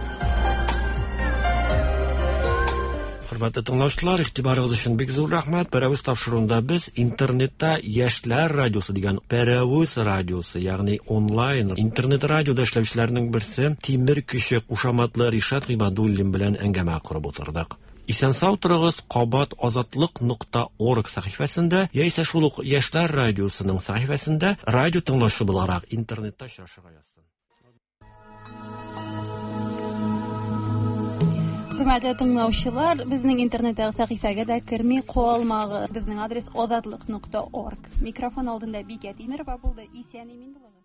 Хөрмәтле тыңлаучылар, игътибарыгыз өчен бик зур рәхмәт. Пәрәвүз тапшыруында без интернетта Яшьләр радиосы дигән Пәрәвүз радиосы, ягъни онлайн интернет радиода эшләүчеләрнең берсе Тимер Күчек кушаматлы Ришат Гыйбадуллин белән әңгәмә корып утырдык. Исән-сау торыгыз, кабат азатлык.орг сәхифәсендә яисә шул ук Яшьләр радиосының сәхифәсендә радио тыңлаучы буларак интернетта очрашырга язсын. Хөрмәтле тыңлаучылар, безнең интернеттагы сәхифәгә дә керми калмагыз. Безнең адрес azatlык.org. Микрофон алдында Бикә Тимерова булды. Исән-имин булыгыз.